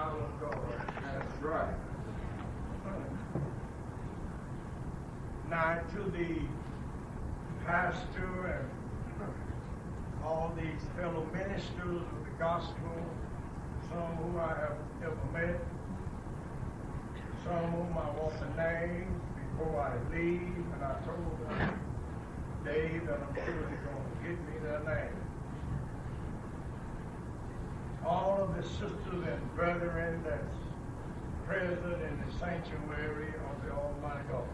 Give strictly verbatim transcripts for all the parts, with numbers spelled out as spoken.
child of God. That's right. Now to the pastor and all these fellow ministers of the gospel, some who I have never met, some whom I want to name before I leave, and I told them, Dave, that I'm sure they're going to give me their name. All of the sisters and brethren that's present in the sanctuary of the Almighty God,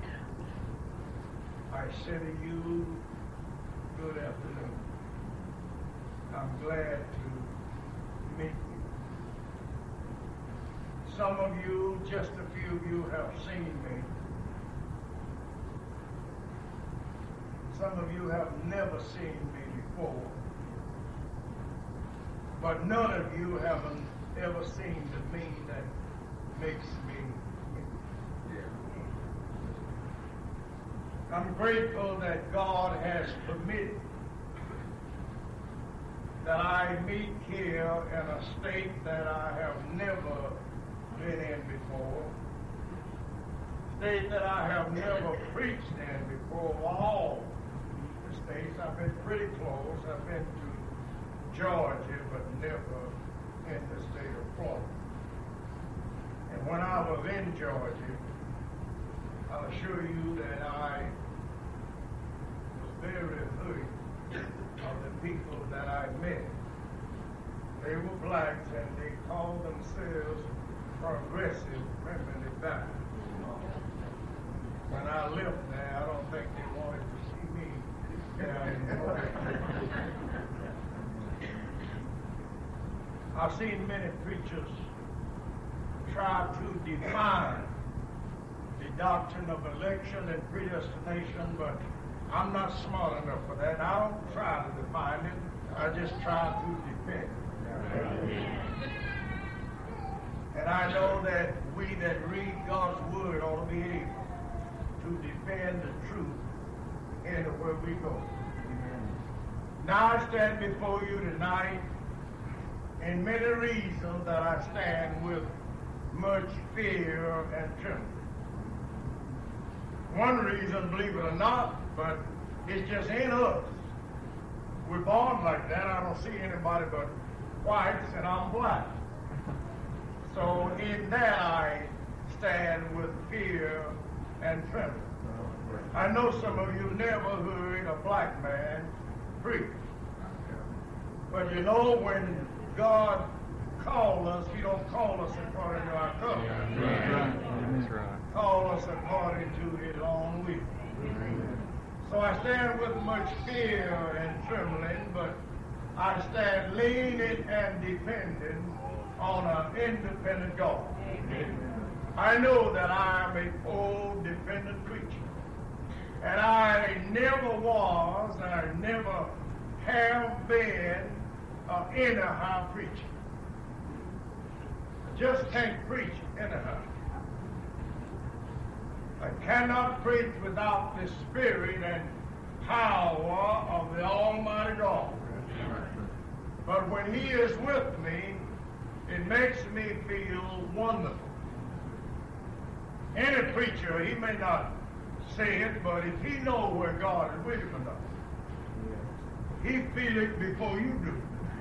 I say to you, good afternoon. I'm glad to meet you. Some of you, just a few of you, have seen me. Some of you have never seen me before. But none of you haven't ever seen the me that makes me me. I'm grateful that God has permitted that I meet here in a state that I have never been in before, state that I have never preached in before. All the states, I've been pretty close. I've been to Georgia, but never in the state of Florida. And when I was in Georgia, I'll assure you that I was very hurt of the people that I met. They were blacks and they called themselves progressive primitive Baptists. When I left there, I don't think they wanted to see me there anymore. I've seen many preachers try to define the doctrine of election and predestination, but I'm not smart enough for that. I don't try to define it. I just try to defend it. And I know that we that read God's word ought to be able to defend the truth anywhere we go. Now I stand before you tonight in many reasons that I stand with much fear and trembling. One reason, believe it or not, but it's just in us. We're born like that. I don't see anybody but whites, and I'm black. So in that I stand with fear and trembling. I know some of you never heard a black man preach. But you know, when God called us, he don't call us according to our color. That's right. Call us according to his own will. So I stand with much fear and trembling, but I stand leaning and depending on an independent God. I know that I am a poor, dependent creature. And I never was, and I never have been an anyhow preacher. I just can't preach anyhow. I cannot preach without the spirit and power of the Almighty God. But when he is with me, it makes me feel wonderful. Any preacher, he may not say it, but if he knows where God is with him enough, he feel it before you do.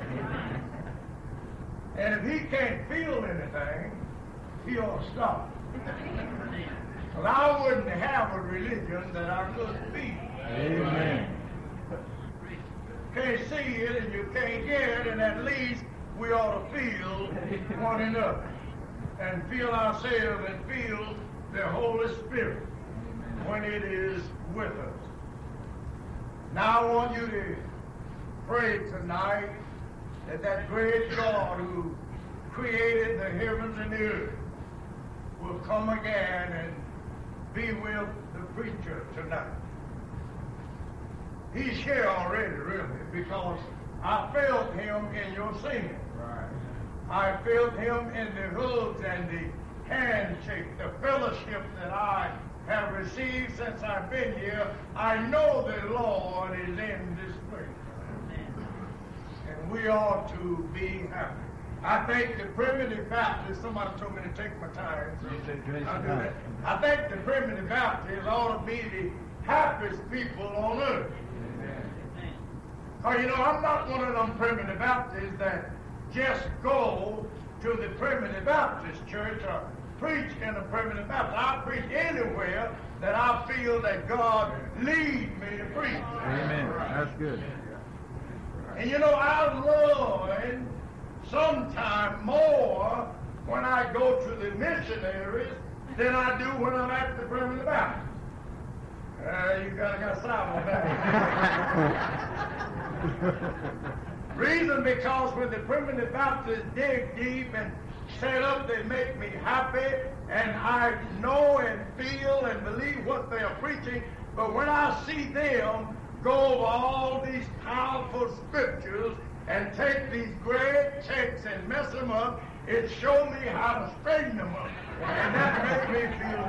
And if he can't feel anything, he ought to stop. Well, I wouldn't have a religion that I couldn't feel. Amen. Can't see it and you can't get it, and at least we ought to feel one another and feel ourselves and feel the Holy Spirit when it is with us. Now I want you to pray tonight that that great God who created the heavens and the earth will come again and be with the preacher tonight. He's here already, really, because I felt him in your singing. Right. I felt him in the hugs and the handshake, the fellowship that I have received since I've been here. I know the Lord is in this place. And we ought to be happy. I think the primitive Baptists, somebody told me to take my time, so I'll do that. I think the primitive Baptists ought to be the happiest people on earth. Because, you know, I'm not one of them primitive Baptists that just go to the primitive Baptist church or preach in a primitive Baptist. I preach anywhere that I feel that God leads me to preach. Amen. That's good. And you know, I learn sometime more when I go to the missionaries than I do when I'm at the primitive Baptist. Uh, you gotta got silent on that. Reason because when the primitive Baptists dig deep and set up, they make me happy, and I know and feel and believe what they are preaching. But when I see them go over all these powerful scriptures and take these great texts and mess them up, it shows me how to straighten them up. And that makes me feel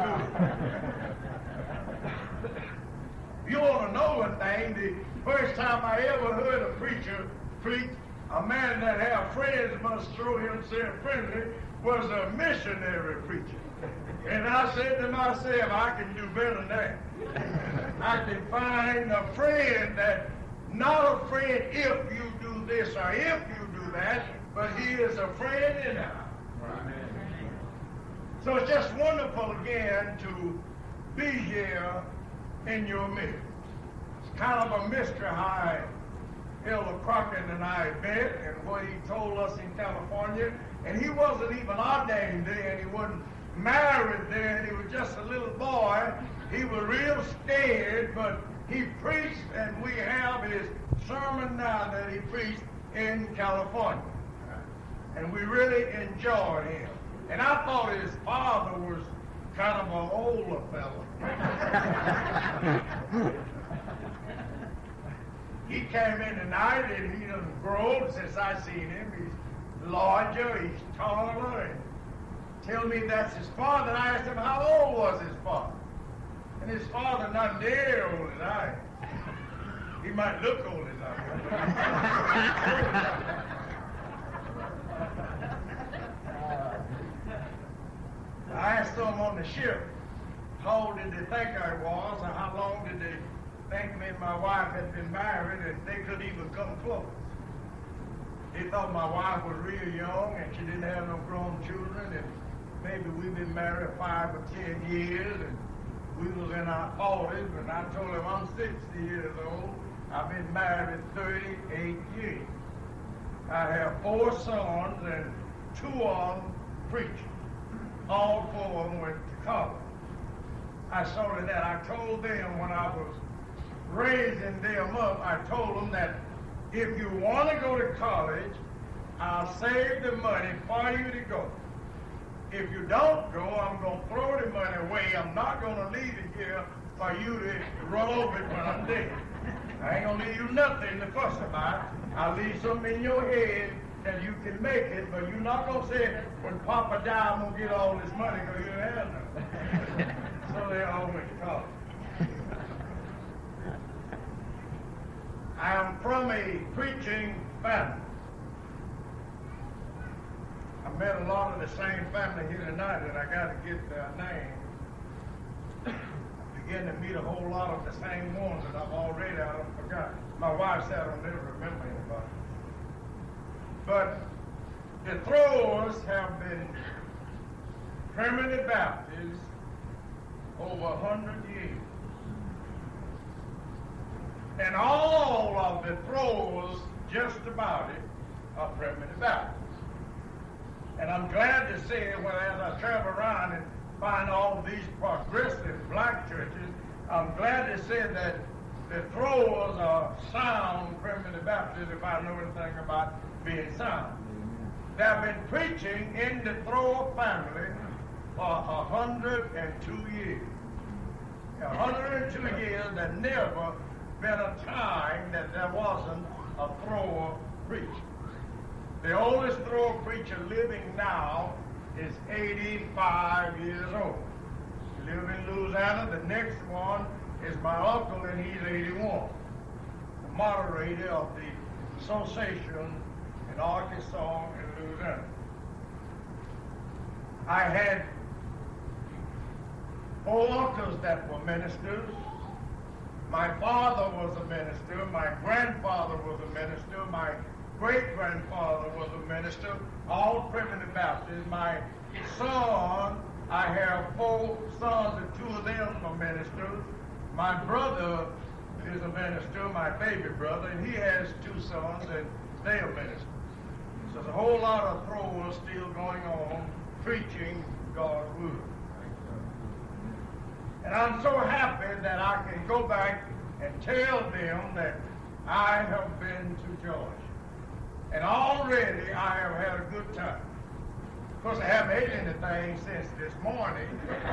good. You want to know one thing, the first time I ever heard a preacher preach, a man that had friends must throw himself friendly, was a missionary preacher. And I said to myself, I can do better than that. I can find a friend that, not a friend if you do this or if you do that, but he is a friend anyhow. So it's just wonderful again to be here in your midst. It's kind of a mystery how Elder Crockett and I met and what he told us in California. And he wasn't even ordained then. He wasn't married then. He was just a little boy. He was real scared, but he preached, and we have his sermon now that he preached in California. And we really enjoyed him. And I thought his father was kind of an older fellow. He came in tonight, and he done grown since I seen him. He's larger, he's taller, and tell me that's his father. And I asked him how old was his father. And his father not near old as I am. He might look old as I am. I asked them on the ship, how old did they think I was, and how long did they think me and my wife had been married, and they could even come close. They thought my wife was real young, and she didn't have no grown children, and maybe we've been married five or ten years, and we was in our forties, and I told them I'm sixty years old. I've been married thirty-eight years. I have four sons, and two of them preachers. All four of them went to college. I saw that. I told them when I was raising them up, I told them that if you want to go to college, I'll save the money for you to go. If you don't go, I'm going to throw the money away. I'm not going to leave it here for you to roll over it when I'm dead. I ain't going to leave you nothing to fuss about. I'll leave something in your head that you can make it, but you're not going to say, when Papa died, I'm going to get all this money because you don't have none. So they all went to college. I am from a preaching family. I met a lot of the same family here tonight, and I got to get their name. I began to meet a whole lot of the same ones that I've already I don't forgot. My wife said I don't never remember anybody. But the Throwers have been primitive Baptists over a hundred years. And all of the Throwers, just about it, are primitive Baptists. And I'm glad to say, well, as I travel around and find all these progressive black churches, I'm glad to say that the Throwers are sound primitive Baptists, if I know anything about being sound. They've been preaching in the Thrower family for a hundred and two years. A hundred and two years, there never been a time that there wasn't a Thrower preacher. The oldest Thrower preacher living now is eighty-five years old. He lives in Louisiana. The next one is my uncle, and he's eighty-one. The moderator of the Association in Arkansas and Louisiana. I had four uncles that were ministers. My father was a minister. My grandfather was a minister. My great-grandfather was a minister, all primitive Baptists. My son, I have four sons, and two of them are ministers. My brother is a minister, my baby brother, and he has two sons, and they are ministers. So there's a whole lot of throwers still going on, preaching God's word. And I'm so happy that I can go back and tell them that I have been to Georgia. And already I have had a good time. Of course, I haven't ate anything since this morning.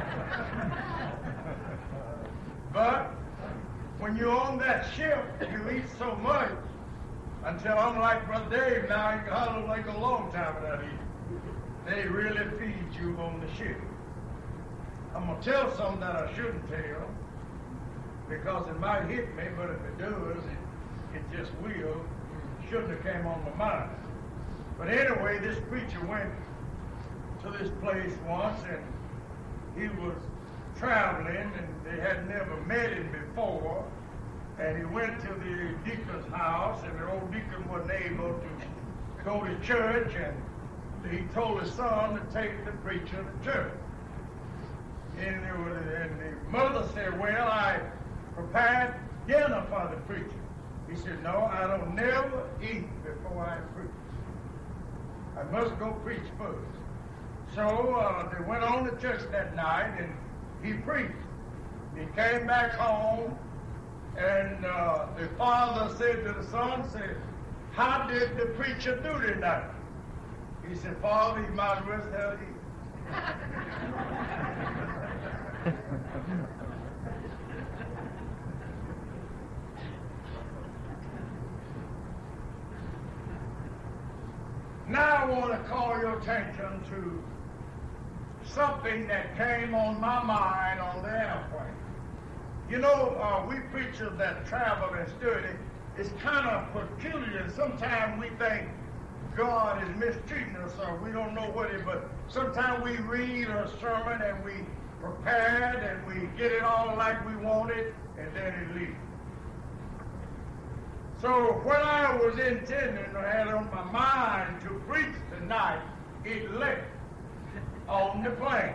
But when you're on that ship, you eat so much until, unlike Brother Dave now, you can hardly like a long time without eating. They really feed you on the ship. I'm going to tell something that I shouldn't tell because it might hit me, but if it does, it, it just will. It shouldn't have came on my mind. But anyway, this preacher went to this place once, and he was traveling, and they had never met him before. And he went to the deacon's house, and the old deacon wasn't able to go to church, and he told his son to take the preacher to church. And, there was, and the mother said, well, I prepared dinner for the preacher. He said, no, I don't never eat before I preach. I must go preach first. So uh, they went on to church that night, and he preached. He came back home, and uh, the father said to the son, said, how did the preacher do tonight? He said, Father, he might as well tell you. Now I want to call your attention to something that came on my mind on the airplane. You know, uh, we preachers that travel and study, it's kind of peculiar. Sometimes we think God is mistreating us, or we don't know what it is, but sometimes we read a sermon and we prepare it and we get it all like we want it, and then it leaves. So what I was intending or had on my mind to preach tonight, it left on the plane.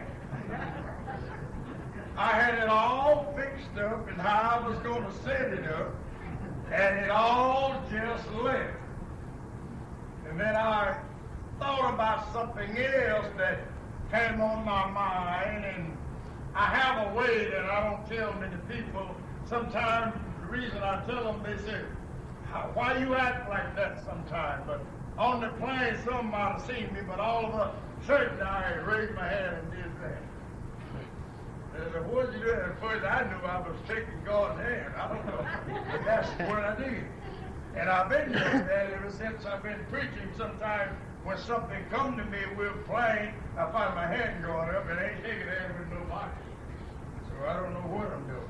I had it all fixed up and how I was going to set it up, and it all just left. And then I thought about something else that came on my mind, and I have a way that I don't tell many people. Sometimes the reason I tell them, they say, why you act like that sometimes? But on the plane, some might have seen me, but all of a sudden I raised my hand and did that. They said, what did you do? At first I knew I was taking God's hand. I don't know. But that's what I did. And I've been doing that ever since I've been preaching. Sometimes when something come to me, we're playing, I find my hand going up and I ain't shaking hands with nobody. So I don't know what I'm doing.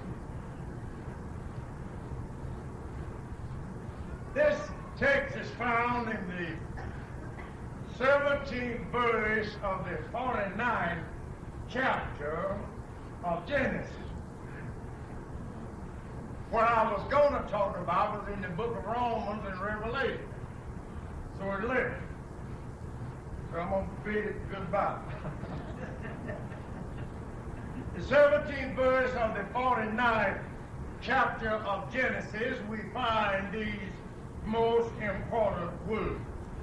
This text is found in the seventeenth verse of the forty-ninth chapter of Genesis. What I was going to talk about was in the book of Romans and Revelation. So it left. So I'm going to bid it goodbye. The seventeenth verse of the forty-ninth chapter of Genesis, we find these most important words.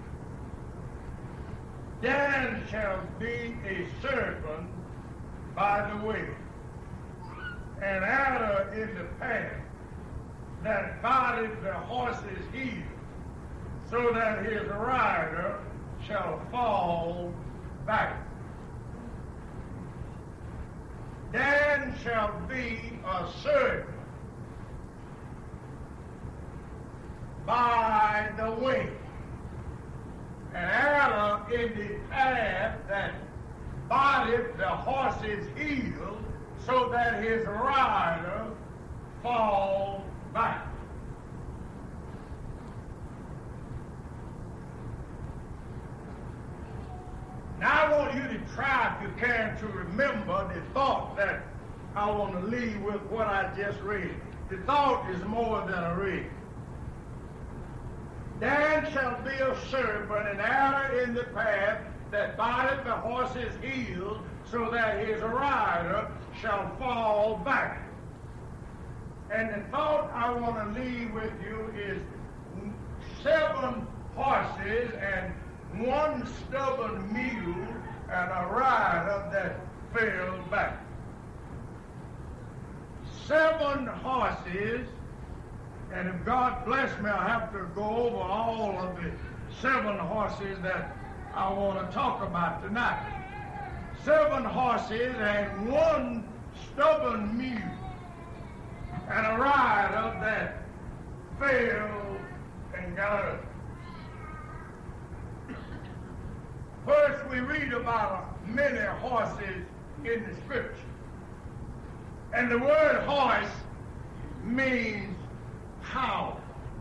Dan shall be a servant by the way, and adder in the path that bideth the horse's heel, so that his rider shall fall back. Dan shall be a servant by the way, and adder in the path that bideth the horse's heel, so that his rider fall back. I want you to try, if you can, to remember the thought that I want to leave with what I just read. The thought is more than a read. Dan shall be a serpent, an adder in the path, that biteth the horse's heels, so that his rider shall fall back. And the thought I want to leave with you is seven horses and one stubborn mule and a rider that fell back. Seven horses, and if God bless me, I'll have to go over all of the seven horses that I want to talk about tonight. Seven horses and one stubborn mule and a rider that fell and got up. First, we read about many horses in the Scripture. And the word horse means power.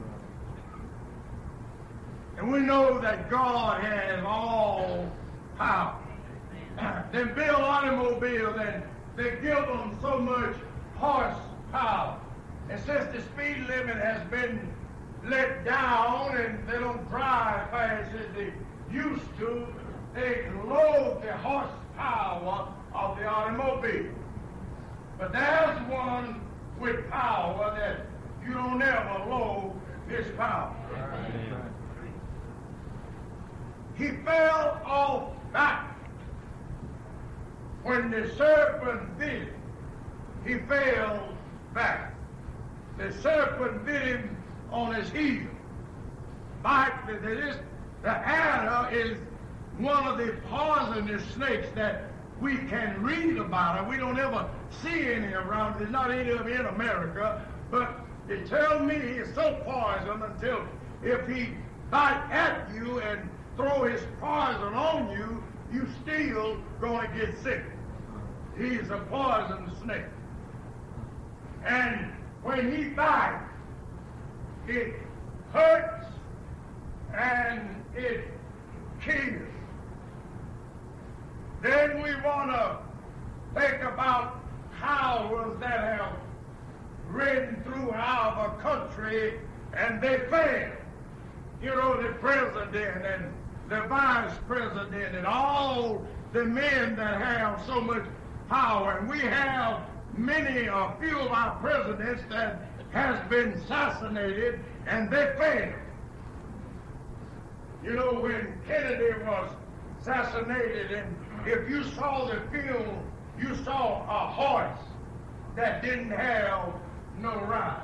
And we know that God has all power. They build automobiles and they give them so much horsepower. And since the speed limit has been let down and they don't drive fast as they used to, they load the horsepower of the automobile. But there's one with power that you don't ever load his power. He fell off back. When the serpent bit him, he fell back. The serpent bit him on his heel. Back, the adder is one of the poisonous snakes that we can read about it. We don't ever see any around. There's not any of them in America. But they tell me he's so poisoned until if he bite at you and throw his poison on you, you still going to get sick. He's a poison snake. And when he bites, it hurts and it kills. Then we want to think about powers that have ridden through our country and they fail. You know, the president and the vice president and all the men that have so much power. And we have many, a few of our presidents that has been assassinated and they failed. You know, when Kennedy was assassinated, and if you saw the film, you saw a horse that didn't have no rider.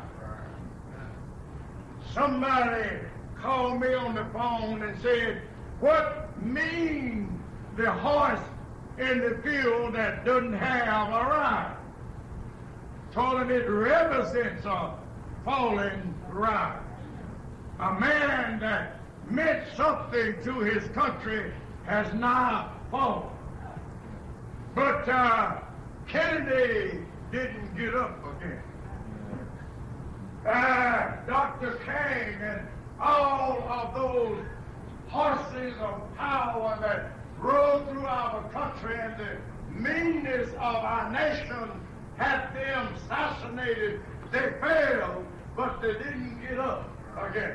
Somebody called me on the phone and said, what means the horse in the field that doesn't have a rider? Told him it represents a fallen rider. A man that meant something to his country has now fallen. But uh, Kennedy didn't get up again. Uh, Doctor King and all of those horses of power that rode through our country and the meanness of our nation had them assassinated. They failed, but they didn't get up again.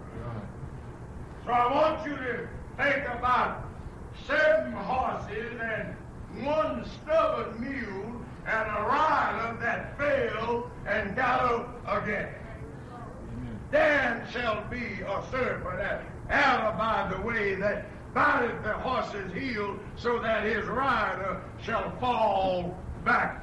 So I want you to think about seven horses and one stubborn mule and a rider that fell and got up again. Dan shall be a serpent, an adder by the way, that biteth the horse's heel, so that his rider shall fall back.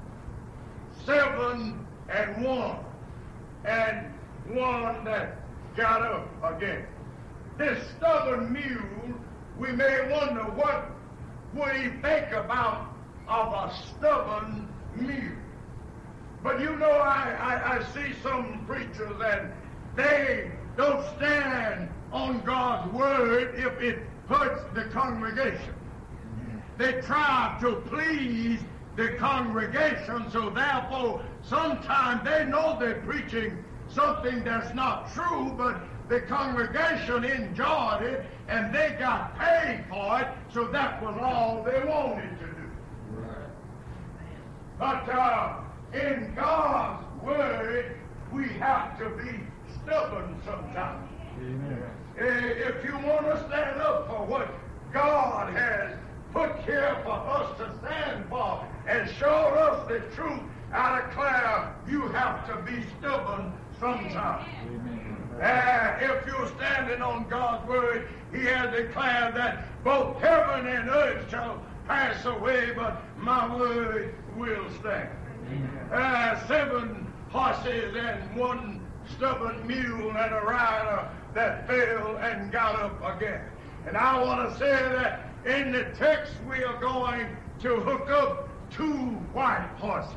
Seven and one, and one that got up again. This stubborn mule, we may wonder what would he think about of a stubborn mule. But you know, I, I, I see some preachers and they don't stand on God's word if it hurts the congregation. They try to please the congregation, so therefore sometimes they know they're preaching something that's not true, but the congregation enjoyed it, and they got paid for it, so that was all they wanted to do. But uh, in God's Word, we have to be stubborn sometimes. Amen. If you want to stand up for what God has put here for us to stand for and show us the truth, I declare you have to be stubborn sometimes. Uh, if you're standing on God's Word, He has declared that both heaven and earth shall pass away, but my Word will stand. Uh, seven horses and one stubborn mule and a rider that fell and got up again. And I want to say that in the text we are going to hook up two white horses.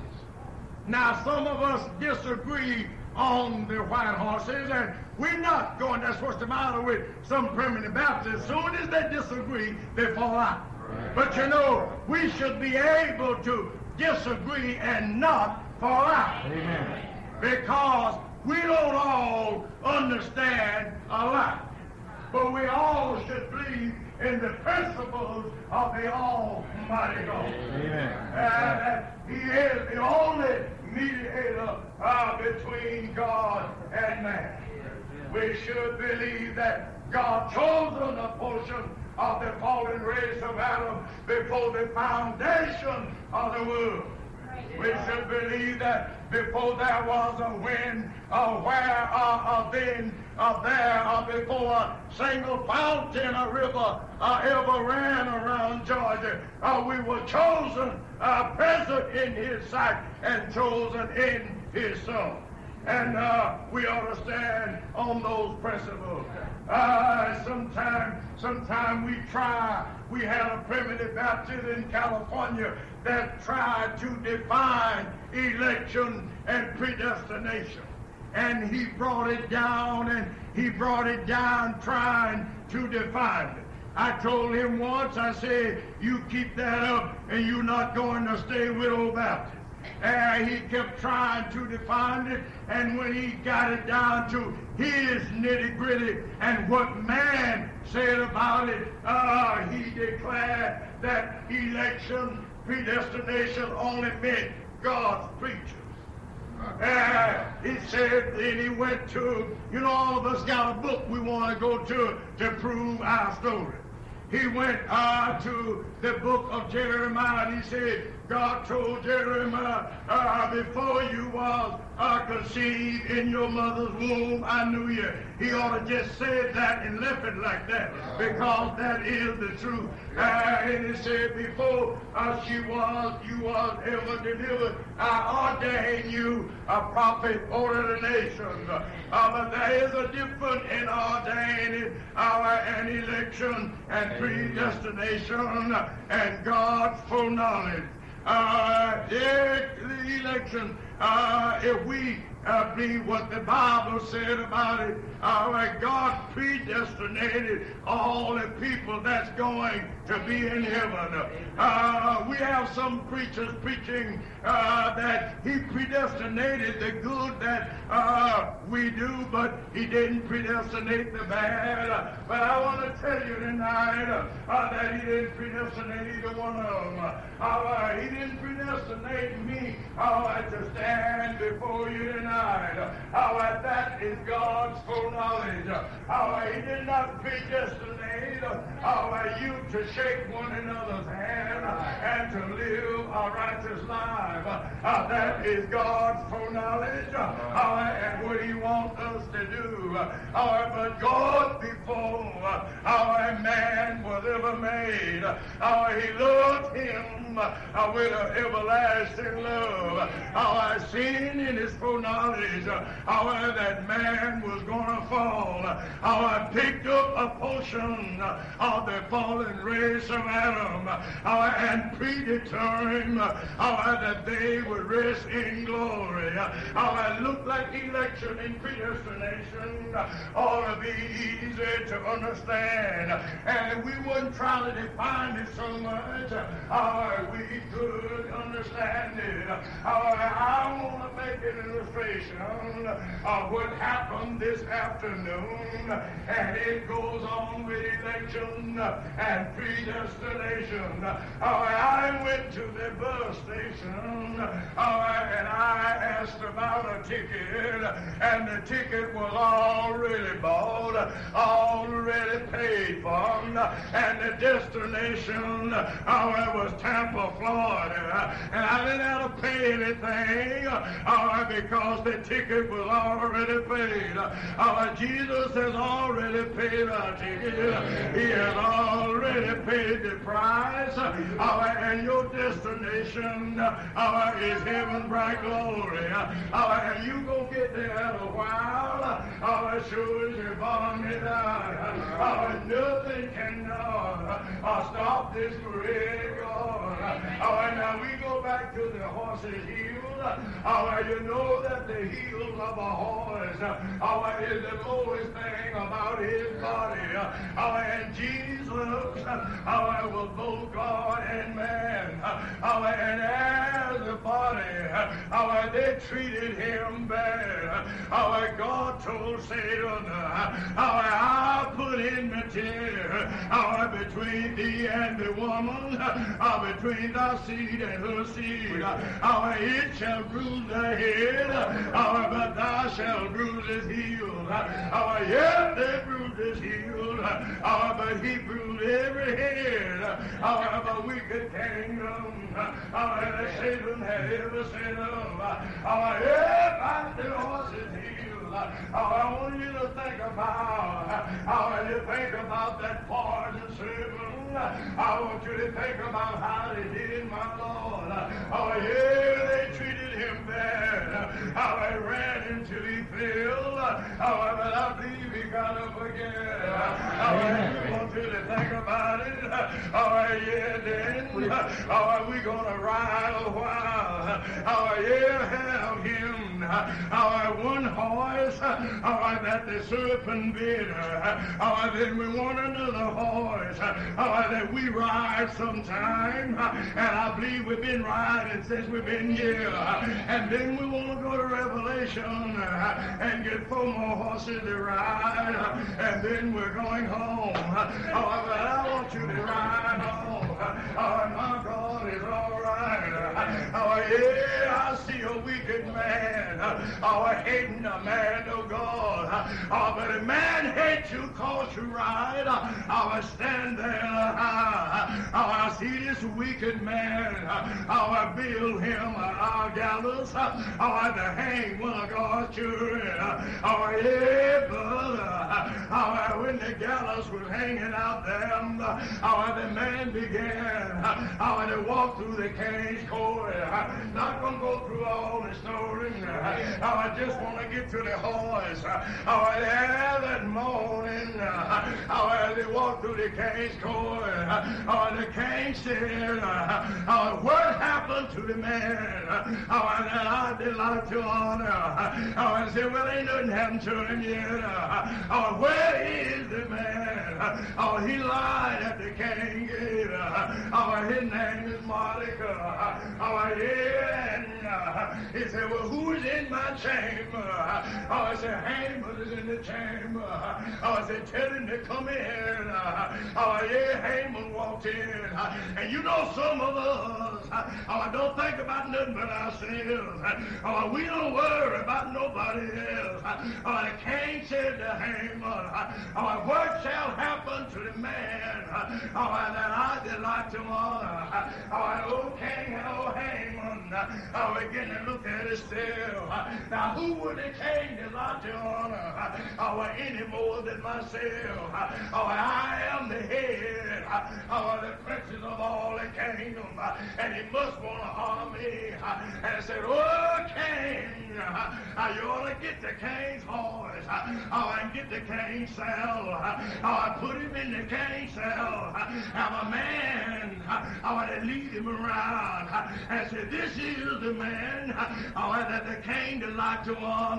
Now some of us disagree on the white horses, and we're not going, that's what's the matter with some primitive Baptists. As soon as they disagree, they fall out. Right. But you know, we should be able to disagree and not fall out. Amen. Because we don't all understand a lot. But we all should believe in the principles of the Almighty God. Amen. Uh, that He is the only mediator uh, between God and man. We should believe that God chosen a portion of the fallen race of Adam before the foundation of the world. We should believe that before there was a wind, uh, where, uh, uh, then, uh, there, uh, before a single fountain, a river, uh, ever ran around Georgia, uh, we were chosen, uh, present in His sight, and chosen in His Son. And uh, we ought to stand on those principles. Uh, sometime, sometime we try. We had a primitive Baptist in California that tried to define election and predestination. And he brought it down, and he brought it down trying to define it. I told him once, I said, you keep that up, and you're not going to stay with old Baptist. And he kept trying to define it, and when he got it down to his nitty-gritty and what man said about it, uh, he declared that election, predestination only meant God's preachers. Uh, he said, then he went to, you know, all of us got a book we want to go to to prove our story. He went uh, to the book of Jeremiah, and he said, God told Jeremiah, uh, before you was uh, conceived in your mother's womb, I knew you. He ought to just said that and left it like that, because that is the truth. Uh, and he said, before uh, she was, you was ever delivered, I ordained you a prophet over the nations. Uh, but there is a difference in ordaining our an election and predestination and God's foreknowledge. Uh, the election, uh, if we uh, believe what the Bible said about it, uh, God predestinated all the people that's going to be in heaven. Uh, we have some preachers preaching uh, that He predestinated the good that uh, we do, but He didn't predestinate the bad. But I want to tell you tonight uh, that He didn't predestinate either one of them. Uh, he didn't predestinate me uh, to stand before you tonight. Uh, that is God's foreknowledge. Uh, he did not predestinate uh, you to shake one another's hand and to live a righteous life. Uh, that is God's foreknowledge uh, and what He wants us to do. Uh, but God, before uh, our man was ever made, uh, He loved him uh, with an everlasting love. Uh, seen in His foreknowledge uh, that man was going to fall. Uh, picked up a portion of the fallen race of Adam uh, and predetermined uh, that they would rest in glory. Uh, it looked like election and predestination uh, ought to be easy to understand. And we wouldn't try how did he find it so much? Oh, we could understand it. Oh, I want to make an illustration of what happened this afternoon. And it goes on with election and predestination. Oh, I went to the bus station. Oh, and I asked about a ticket. And the ticket was already bought, already paid for. And the destination, oh, it was Tampa, Florida. And I didn't have to pay anything, oh, because the ticket was already paid. Oh, Jesus has already paid our ticket. He has already paid the price. Oh, and your destination, oh, is heaven, bright glory. Oh, and you gonna get there in a while. Oh, as sure as you're born me down. Oh, nothing can uh, uh, stop this great God. Oh, and now we go back to the horse's heel. Oh, you know that the heels of a horse, oh, is the lowest thing about his body. Oh, and Jesus, oh, was both God and man. Oh, and as a body, oh, they treated him bad. Oh, God told Satan, oh, I'll put enmity, oh, between thee and the woman, oh, between thy seed and her seed. Oh, it shall bruise thy head, oh, but thou shalt bruise his heel. Oh, yeah, they bruised his heel, oh, but he bruised every head, oh, of a wicked kingdom, oh, that Satan had ever set up. Oh, yeah, by the horse's heel. Oh, I want you to think about, oh, you think about that poison serpent. I want you to think about how they did my Lord. Oh, yeah, they treated him bad. How I ran until he fell. Oh, but I believe he got up again. Oh, I want you to think about it. Oh, yeah, then. Oh, we're going to ride a while. Oh, yeah, have him. Oh, one horse. Oh, that the serpent bit. Oh, then we want another horse. Oh, that we ride sometime. And I believe we've been riding since we've been here. And then we want to go to Revelation and get four more horses to ride. And then we're going home. Oh, but I want you to ride home. Oh, my God is all right. Oh, yeah, I see a wicked man. Oh, hating a man of God. Oh, but a man hates you cause you ride. Oh, I stand there. Oh, I see this wicked man. Oh, I build him a gallows. Oh, to hang one of God's children. Oh, yeah, brother. Oh, when the gallows was hanging out there, oh, the man began. Oh, to walk through the King's Court. Not gonna go through all the story. Oh, I just want to get to the horse. Oh, yeah, that morning. Oh, as they walked through the King's Court. Oh, the king said, oh, what happened to the man? Oh, and I did like to honor. Oh, I said, well, ain't nothing happened to him yet. Oh, where is the man? Oh, he lied at the king gate. Oh, his name is Mordecai. Oh, yeah, and uh, he said, well, who's in my chamber? Oh, I said, Haman is in the chamber. Oh, I said, tell him to come in. Oh, yeah, Haman walked in. And you know some of us, oh, don't think about nothing but ourselves. Oh, we don't worry about nobody else. Oh, the king said to Haman, oh, what shall happen to the man? Oh, that I delight to honor. Oh, oh, king, oh, Haman. Oh, begin to look at it still. Now, who would the king delight to honor? Oh, any more than myself. Oh, I am the head. Oh, the princes of all the kingdom. And he must want to honor me. And I said, oh, king, you ought to get the king's horse. Oh, and get the king's saddle. Oh, I put him in the king's saddle. have a man, I want to lead him around and say, this is the man I want that the king delight to honor.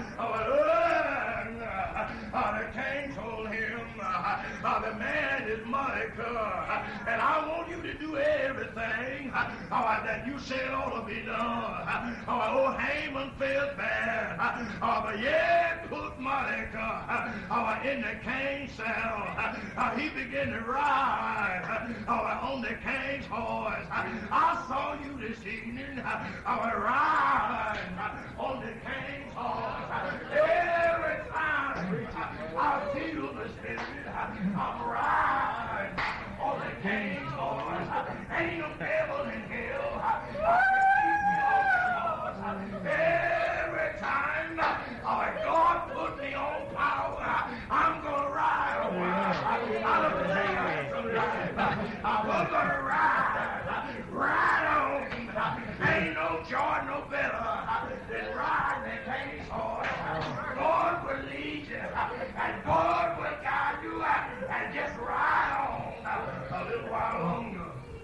Uh, the king told him, uh, the man is Mordecai, and I want you to do everything uh, that you said ought to be done. Uh, oh, Haman felt bad, uh, but yet put Mordecai uh, in the king's cell. Uh, he began to ride uh, on the king's horse. I saw you this evening uh, ride on the king's horse. Every time I feel the spirit, I'm riding on the king's horse. Ain't no devil in hell I can keep me off the horse. Every time uh, God put me on power, I'm gonna ride a while. I love to say I'm gonna ride, ride on. Ain't no joy no better than riding the king's horse. God will lead you, and God will guide you, and just ride on a little while longer.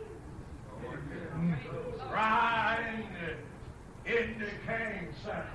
Ride in the king's son.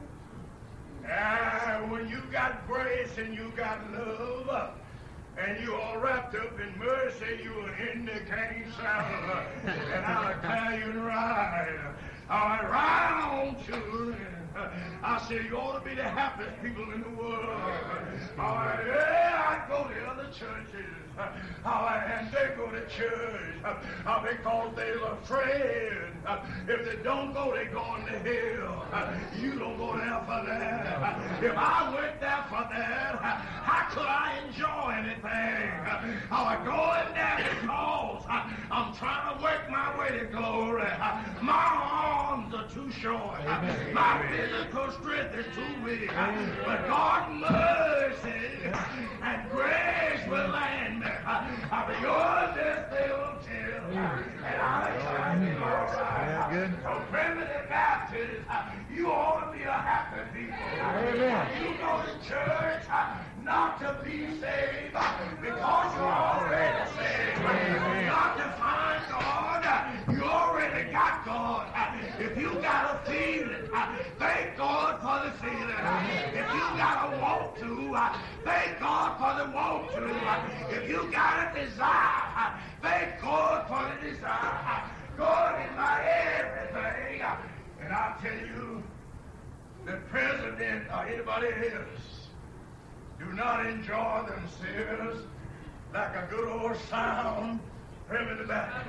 And when you got grace and you got love, and you all wrapped up in mercy, you are in the king's saddle, and I'll tell you to ride. I'll ride on, children. I say you ought to be the happiest people in the world. All right, yeah, I go to other churches. All right, and they go to church uh, because they're afraid. Uh, if they don't go, they're going to hell. Uh, you don't go there for that. Uh, if I went there for that, uh, how could I enjoy anything? Uh, I was going there because uh, I'm trying to work my way to glory. Uh, my arms are too short. Uh, my physical strength is too weak. Uh, but God's mercy and grace will land me. I'll be yours this day will tell. And I'll try to be all right. Good. So Primitive Baptist, you ought to be a happy people. Amen. You go to church not to be saved because you're already saved. Amen. Not to find God. You already got God. If you got a feeling, thank God for the feeling. If you got a want to, thank God for the want to. If you got a desire, thank God for the desire. God is my everything. And I'll tell you, the president or anybody else do not enjoy themselves like a good old sound Primitive Baptist.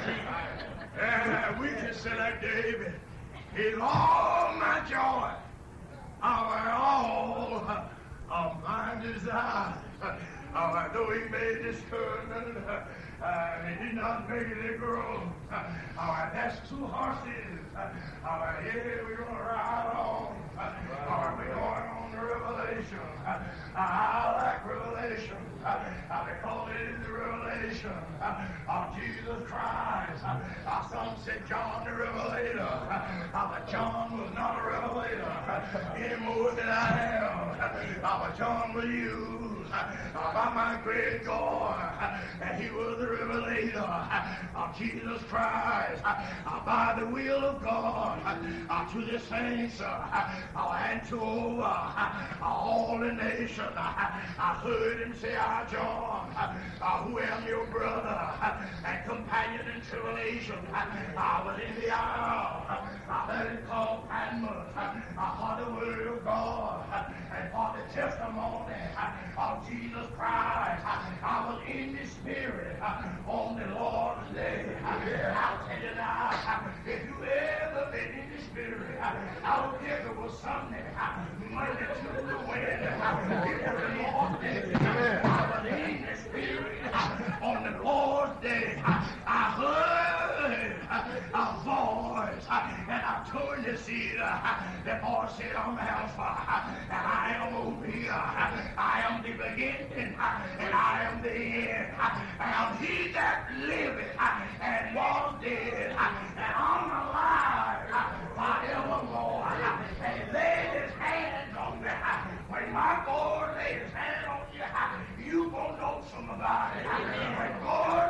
And we can say like David, he's all my joy, our all of my desire. Uh, though he made this covenant, uh, uh, he did not make it a grow. Uh, all right, that's two horses. Uh, all right, here we're going to ride on. Uh, all right, we're going on to Revelation. Uh, I like Revelation uh, uh, because it is the revelation uh, of Jesus Christ. Uh, uh, some said John the Revelator, uh, uh, but John was not a revelator uh, any more than I am. Uh, but John was used Uh, by my great God, uh, and he was the revelator uh, of Jesus Christ, uh, by the will of God, uh, to the saints, uh, uh, and to uh, all the nation. Uh, I heard him say, I, John, uh, uh, who am your brother uh, and companion in tribulation. Uh, I was in the isle, uh, I heard it called Patmos, uh, for the word of God, uh, and for the testimony uh, of Jesus Christ. I was in the spirit on the Lord's day. I'll tell you now, if you ever been in the spirit, I don't care if it was Sunday, Monday, Tuesday, Wednesday, it was the Lord's day. I was in the spirit on the Lord's day. I heard a voice, and I turned to see the voice said, I'm Alpha, and I am Omega. I am the beginning, and I am the end. I am he that liveth and was dead, and I'm alive forevermore. And he laid his hands on me. When my God laid his hand on you, you gonna know something about it. When God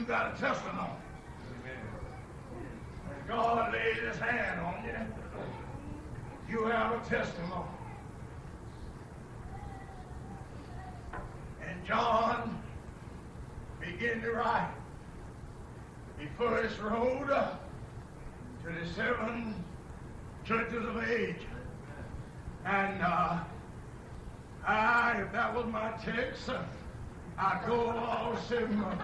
got a testimony. When God lays his hand on you, you have a testimony. And John began to write. He first wrote uh, to the seven churches of Asia. And uh, I, if that was my text, uh, I'd go all seven of them.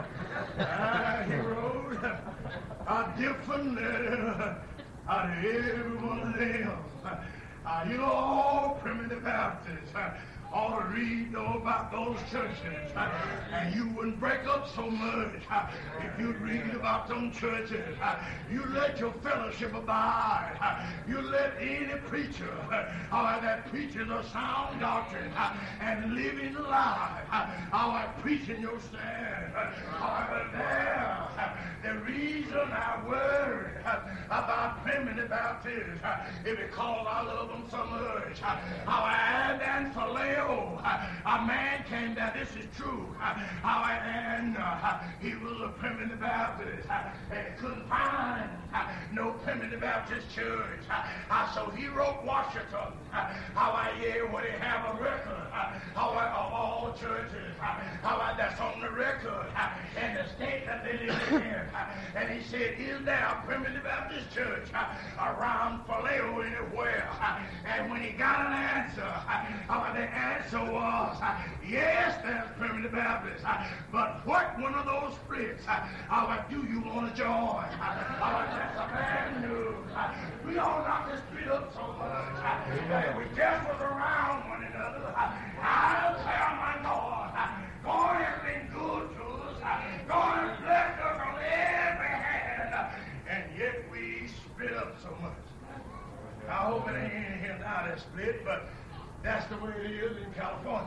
Uh, he wrote a different letter out of every one of them. Uh, you know, all primitive Baptists uh, ought to read though about those churches, uh, and you wouldn't break up so much uh, if you'd read about them churches. Uh, you let your fellowship abide. Uh, you let any preacher uh, uh, that preaches a sound doctrine uh, and living life, uh, uh, preaching your stand. Uh, uh, there, uh, the reason I worry uh, about primitive Baptists uh, is because I love them so much. Uh, uh, and, and for Leo, Uh, a man came there, this is true, uh, uh, and uh, he was a primitive Baptist, uh, and he couldn't find uh, no primitive Baptist church, uh, uh, so he wrote Washington, uh, how I hear when he have a record, uh, how I, of all churches, uh, how I, that's on the record, uh, in the state that they live in, uh, and he said, is there a primitive Baptist church uh, around Vallejo anywhere? Uh, and when he got an answer, uh, uh, the answer was, uh, yes, there's primitive Baptists, uh, but what one of those splits uh, uh, do you want to join? Uh, uh, that's a bad news. Uh, we all not to split up so much. Uh, uh, we just was around one another. Uh, I'll tell my Lord, uh, God has been good to us. Uh, God has blessed us on every hand, uh, and yet we split up so much. I hope it ain't in here now that split, but that's the way it is in California.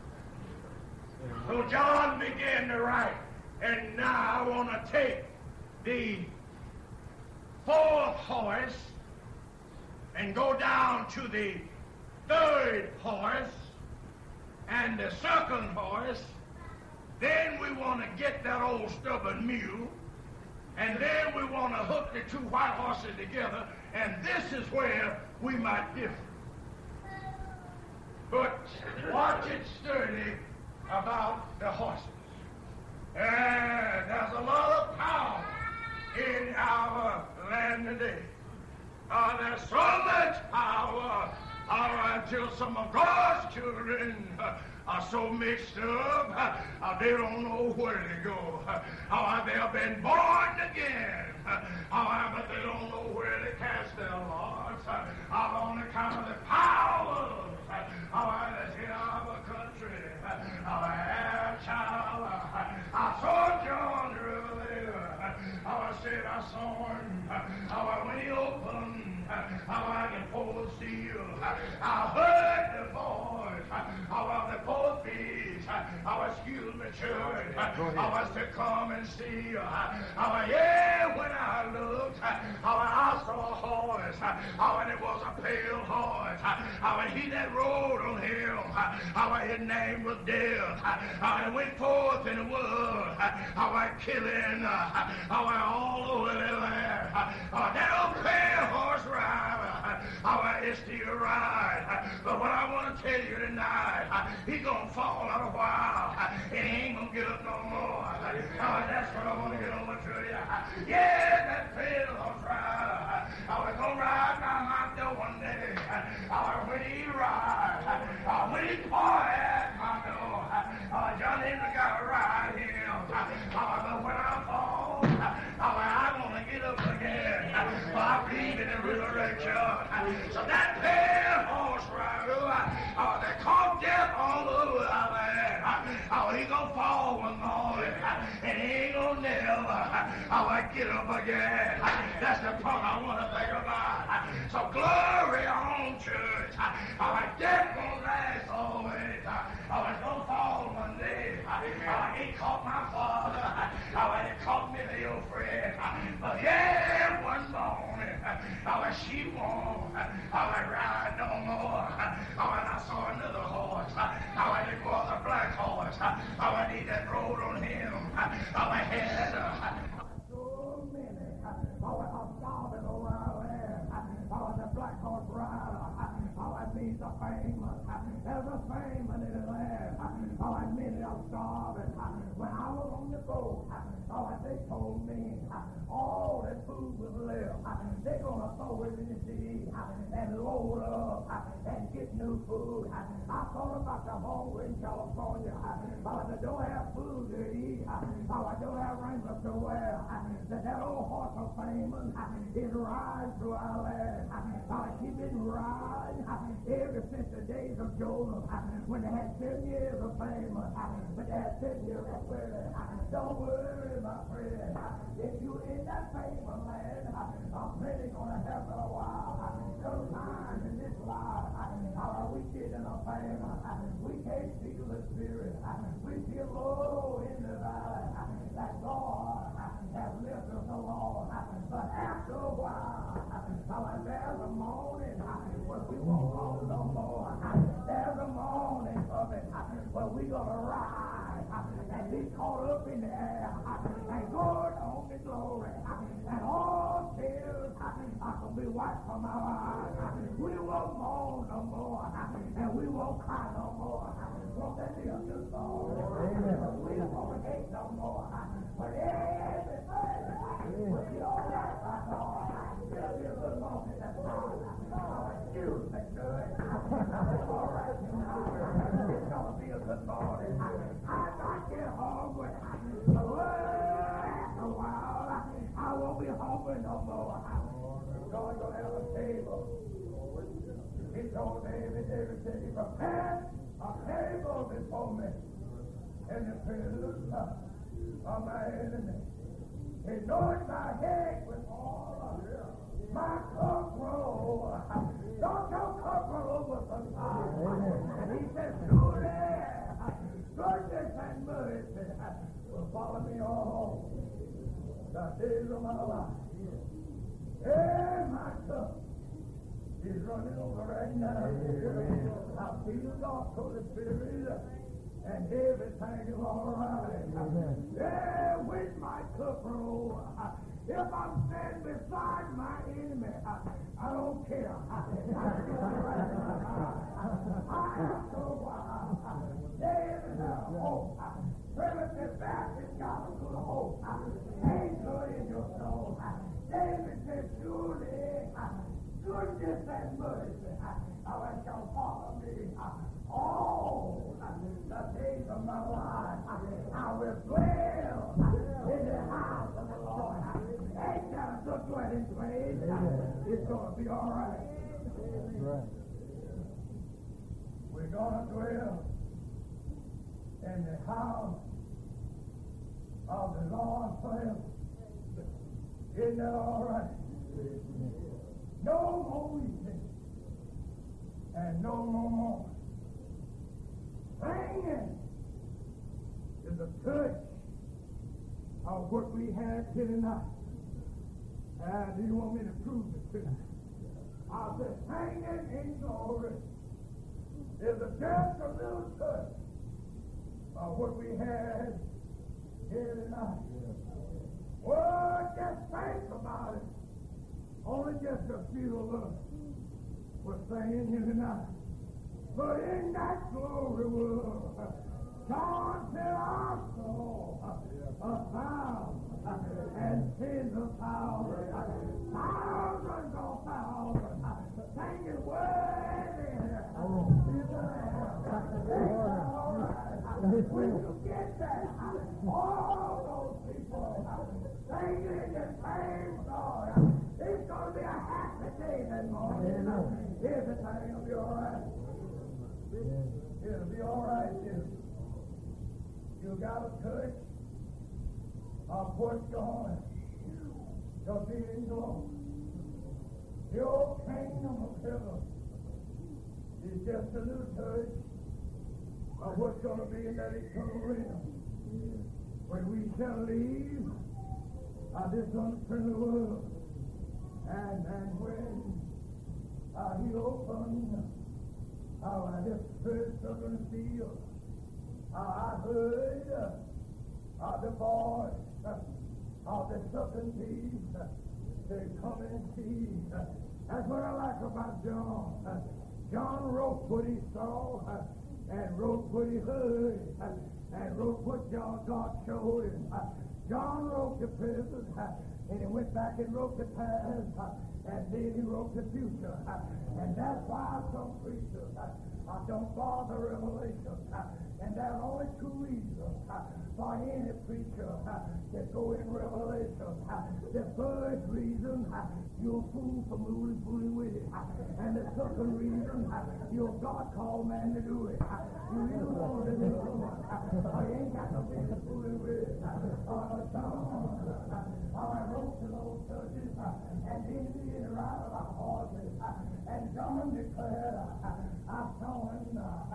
So John began to write, and now I want to take the fourth horse and go down to the third horse and the second horse. Then we want to get that old stubborn mule, and then we want to hook the two white horses together, and this is where we might differ. But watch it sturdy about the horses. And there's a lot of power in our land today. Uh, there's so much power uh, until some of God's children uh, are so mixed up, uh, they don't know where to go. Uh, they have been born again, uh, but they don't know where to cast their lots uh, on account of the powers uh, that's in our country. Uh, our child, uh, I saw John the Revelator. Uh, I said I saw him uh, when he opened uh, I can foresee. Uh, I heard the voice uh, of the fourth beast. Uh, excuse me, church. Uh, I was to come and see. Uh, uh, yeah, when I looked, uh, I saw a horse. Uh, and it was a pale horse. Uh, he that rode on him, uh, his name was Death. Uh, and went forth in the world, uh, killing uh, all over the land. Uh, that old pale horse rider uh, is still right. Uh, but what I want to tell you tonight, uh, he's going to fall out a while, uh, and he ain't going to get up no more. Uh, that's what I want to get over to you. Uh, yeah, that pale horse rider, uh, I was going to ride down my door one day. Uh, when he ride, uh, when he point at my door, uh, Johnny got to ride him. Uh, but when I fall, uh, I'm going to get up again. Uh, I believe in the resurrection. Uh, so that pale horse rider, uh, they caught death all over our land. Uh, uh, he going to fall one morning, uh, and he ain't going to never uh, get up again. Uh, that's the part I want to think about. Uh, so glory on, church. Uh, death won't last always. Uh, it's going to fall one day. Uh, he caught my father. Uh, he caught me, the old friend. Uh, but yeah, one morning, uh, she won't uh, ride no more. Uh, and I saw another horse. Uh, it was a black horse. Uh, he that rode on him. Uh, had Oh, I'm starving over our land. Oh, the black horse rider. Oh, that means the famous. There's a famine in the land. Oh, that means I'm starving. When I was on the boat, oh, they told me all that food was left. They're going to throw it in the sea and load up and get new food. I thought about the hungry in California. Oh, they don't have food to eat. Oh, I don't have raiment to wear. That that old horse of famine is riding through our land. Oh, she's been riding ever since the days of Jonah when they had ten years of famine. But they had ten years of prayer. Don't worry, my friend. If you're in that famine land, I'm plenty gonna have it a while. Sometimes in this life, how we get in a famine, we can't feel the spirit. We feel low in the valley. That God has left us alone. But after a while, there's a morning when we won't roll no more. There's a morning coming when we're gonna rise and be caught up in the air and go on the glory. And all tears are gonna be wiped from our eyes. We won't mourn no more, and we won't cry no more. Won't that be a good song? We won't hate no more. But everything will be all right, my Lord. It'll be a good moment. That's all. Excuse me, good. All right. It's gonna be a good morning. I might get hungry. But after a while, I won't be hungry no more. God gonna have a table. He told David, David said, he prepared a table before me in the presence of my enemy. He anointed my head with oil. My cup runneth over. Don't your cup run over sometimes. And he said, surely goodness and mercy will follow me all the days of my life. Hey, my cup is running over right now. I feel God's Holy Spirit, and everything is all right. Yeah, when my cup run over, if I'm standing beside my enemy, I, I don't care. I am so wild. There is a hope. Primitive Baptist got a good hope. Ain't good in your soul. David said, surely goodness and mercy I shall follow me all the days of my life. I will dwell in the house of the Lord. Ain't that a good dwelling place? It's going to be all right. Right. We're going to dwell in the house of the Lord forever. Isn't that all right? No more weeping and no more mourning. Singing is a touch of what we had here tonight. Uh, do you want me to prove it to you? I said, singing in glory is a just a little touch of what we had here tonight. Well, just think about it. Only just a few of us were singing here tonight. But in that glory world, God said our soul, a thousand and tens of thousands, thousands of thousands, singing worthy is the Lamb. When you get that, all those people singing in the same song, it's going to be a happy day that morning. Everything will be all right. It'll be all right, too. You got a touch of what's going to be in glory. The old kingdom of heaven is just a little touch of what's going to be in that eternal realm. When we shall leave uh, this unfriendly world, and, and when uh, he opened uh, his first southern field, Uh, I heard uh, uh, the voice uh, of the certainty they come and see. That's what I like about John. John wrote what he saw and wrote what he heard and wrote what God showed him. John wrote the present and he went back and wrote the past and then he wrote the future. And that's why some preachers I don't bother Revelation. And there are only two reasons for any preacher to go in Revelation. The first reason, you're fool for moving, fooling with it. And the second reason, you're God called man to do it. You either want to do it or you ain't got no business fooling with it. Uh, John, I wrote to those churches and then he did right of our horses. And John declared, I saw him,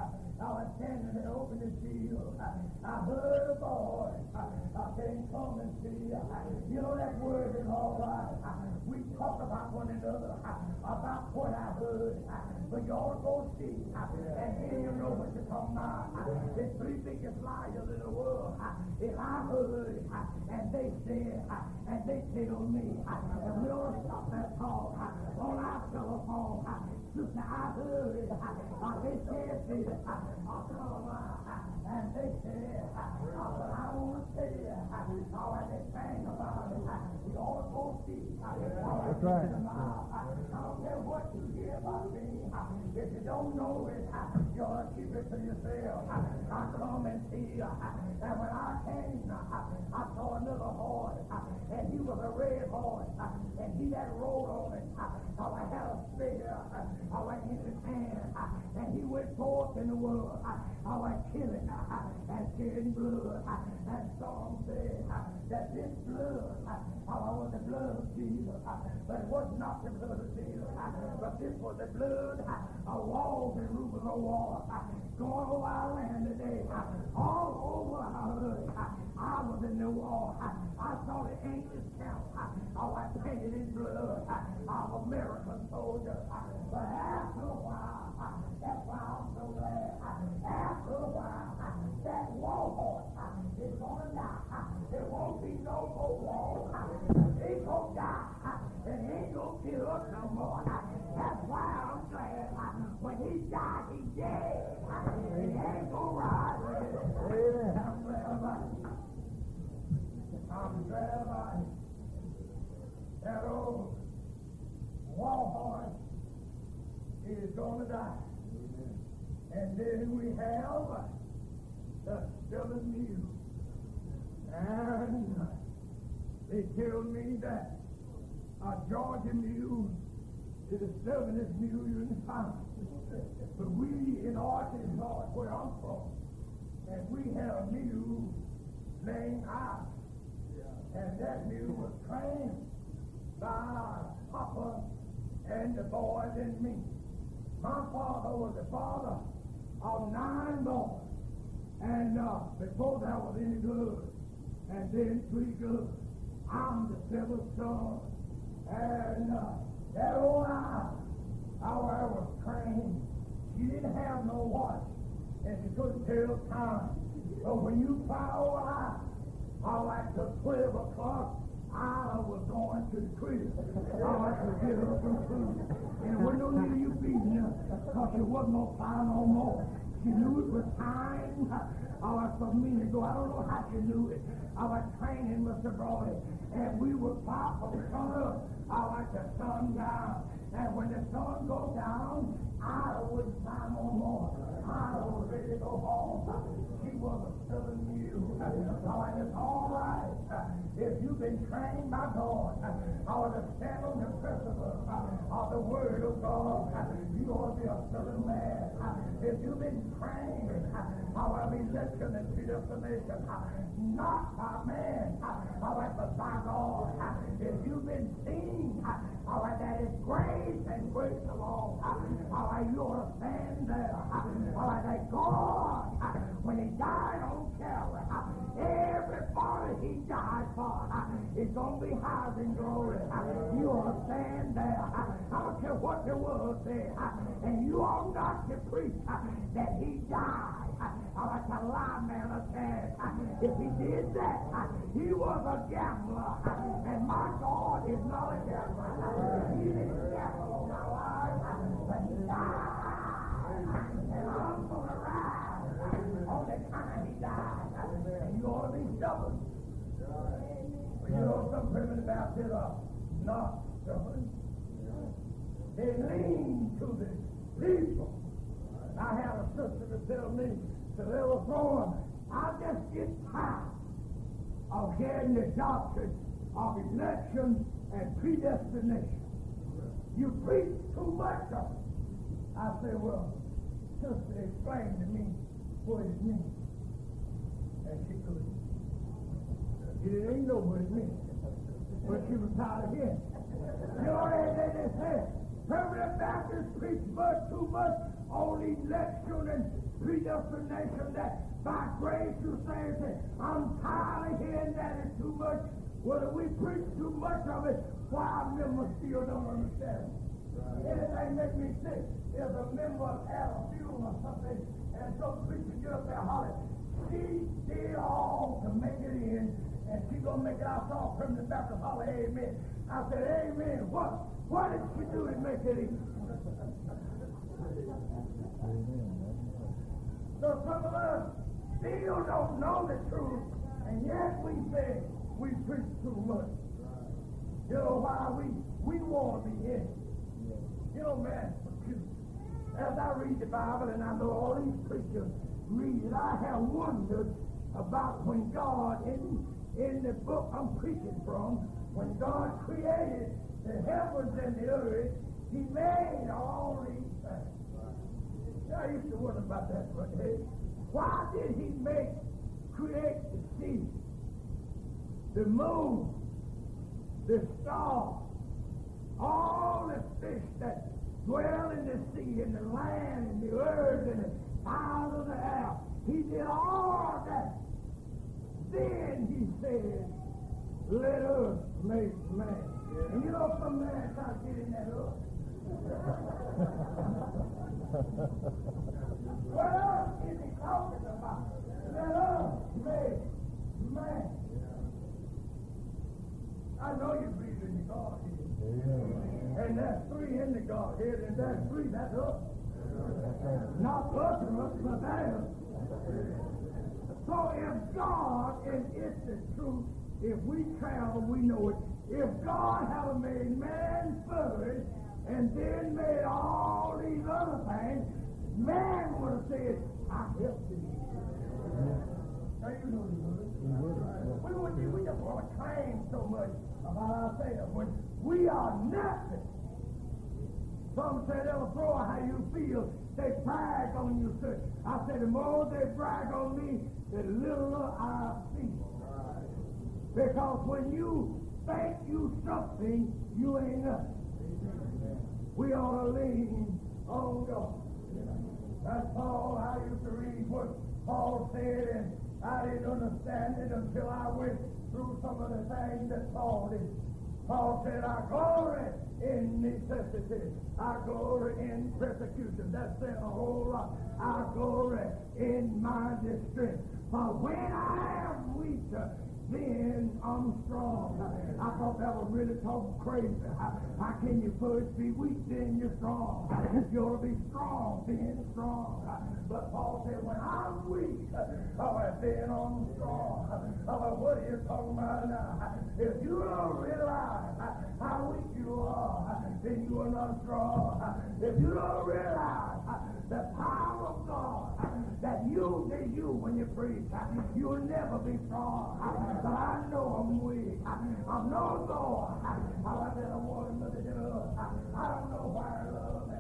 I was standing and opened the seal. I heard a voice. I can't come and see. You know that word is all right. We talk about one another, about what I heard. But you ought to go see, and then you know what you're talking about. The three biggest liars in the world. If I heard, and they said, and they tell me, and we ought to stop that talk on our telephone. Sister, I heard it. They said this. I'll come and they said, but I want to tell you how I they sang about it. You ought to go see. That's right. I don't care what you hear about me. If you don't know it, you ought to keep it to yourself. I come and see you. And when I came, I saw another horse, and he was a red horse, and he that rode on it, how I had a spear, how I in his hand, and he went forth in the world, how I killing and shedding blood, and some say that this blood, how I was the blood of Jesus, but it was not the blood of Jesus, but this was the blood of walls and roofs of walls, going over our land today, all over our earth. I was in the war. I saw the angels count. Oh, I painted in blood of American soldiers. But after a while, that's why I'm so glad. After a while, that war horse is going to die. There won't be no more war. He's going to die. And he ain't going to kill us no more. That's why I'm glad. When he died, he dead. He ain't going to rise again. I'm glad about it. I'm glad about it. That old war horse is going to die. And then we have the seven mule. And they tell me that a Georgia mule is the seventh mule you can find. But we in Arkansas, where I'm from, and we have a mule named Isaac. And that mule was trained by Papa and the boys and me. My father was the father of nine boys. And uh, before that was any good, and then three good. I'm the seventh son. And uh, that old eye, how I was trained, she didn't have no watch, and she couldn't tell time. But when you fly old eye, I like to twelve o'clock, I was going to the crib. I like to get her some food. And it wasn't no need of you feeding her, because she wasn't going to fly no more. She knew it was time. I was for me to go. I don't know how she knew it. I was training Mister Brody, and we would fly from sun up. I like the sun down. And when the sun goes down, I wouldn't fly no more. I was ready to go home. She was a southern mule. Oh, and it's all right. If you've been trained by God, I was to stand on the principle of the Word of God. You ought to be a southern man. If you've been trained, I will be election and predestination, not by man, but by God. If you've been seen, that is grace and grace alone. You ought to stand there. That God when he died on Calvary, everybody he died for is going to be housed in glory. You ought to stand there. I don't care what the world says. And you ought not to preach that he died. I like a lie man of said, if he did that, he was a gambler. And my God is not a gambler. He didn't gamble on my life, but he died. And I'm going to rise on the time he died. And you ought to be stubborn. But you know, some primitive Baptists are not stubborn. They lean to the people. I had a sister to tell me that they were growing. I just get tired of hearing the doctrine of election and predestination. You preach too much of it. I say, well, sister, explain to me what it means. And she couldn't. She didn't know what it meant. But she was tired of hearing. You know, they, they, they say, Primitive Baptists preach much too much on election and predestination that by grace you say, I'm tired of hearing that it's too much. Whether we preach too much of it, why our members still don't understand it. Anything make me sick. There's a member of Al Fuel or something, and some preacher get up there hollering, she did all to make it in, and she gonna make it out. I saw Primitive Baptist holler, amen. I said, amen. What? What did she do to make it in? So some of us still don't know the truth, and yet we say we preach too much. You know why? We we want to be in it. You know, man, as I read the Bible, and I know all these preachers read it, I have wondered about when God, in, in the book I'm preaching from, when God created the heavens and the earth, he made all these things. I used to wonder about that one day. Why did he make, create the sea, the moon, the stars, all the fish that dwell in the sea and the land and the earth and the fowls of the air? He did all that. Then he said, let us make man. Yeah. And you know some man try to get in that earth. What else is he talking about? Let us make man. I know you believe in the Godhead. Yeah. And that's three in the Godhead, and that's three, that's us. Yeah. Not us and us, but that is. So if God, and it's the truth, if we travel, we know it. If God had made man first, and then made all these other things, man would have said, I helped you. Now you know you would. We, would, we just want to claim so much about ourselves when we are nothing. Some say they'll throw how you feel. They brag on you, sir. I say the more they brag on me, the littler I feel. Because when you think you something, you ain't nothing. We ought to lean on God. That's Paul. I used to read what Paul said, and I didn't understand it until I went through some of the things that Paul did. Paul said, I glory in necessity. I glory in persecution. That's saying a whole lot. I glory in my distress. For when I am weak, then I'm strong. I thought that was really talking crazy. How, how can you first be weak, then you're strong? You ought to be strong, then strong. But Paul said, when I'm weak, then I'm strong. What are you talking about now? If you don't realize how weak you are, then you are not strong. If you don't realize the power of God that uses you when you preach, you'll never be strong. But I know I'm weak. I'm no Lord. How I said I wanted Mother to love. I don't know why I love me.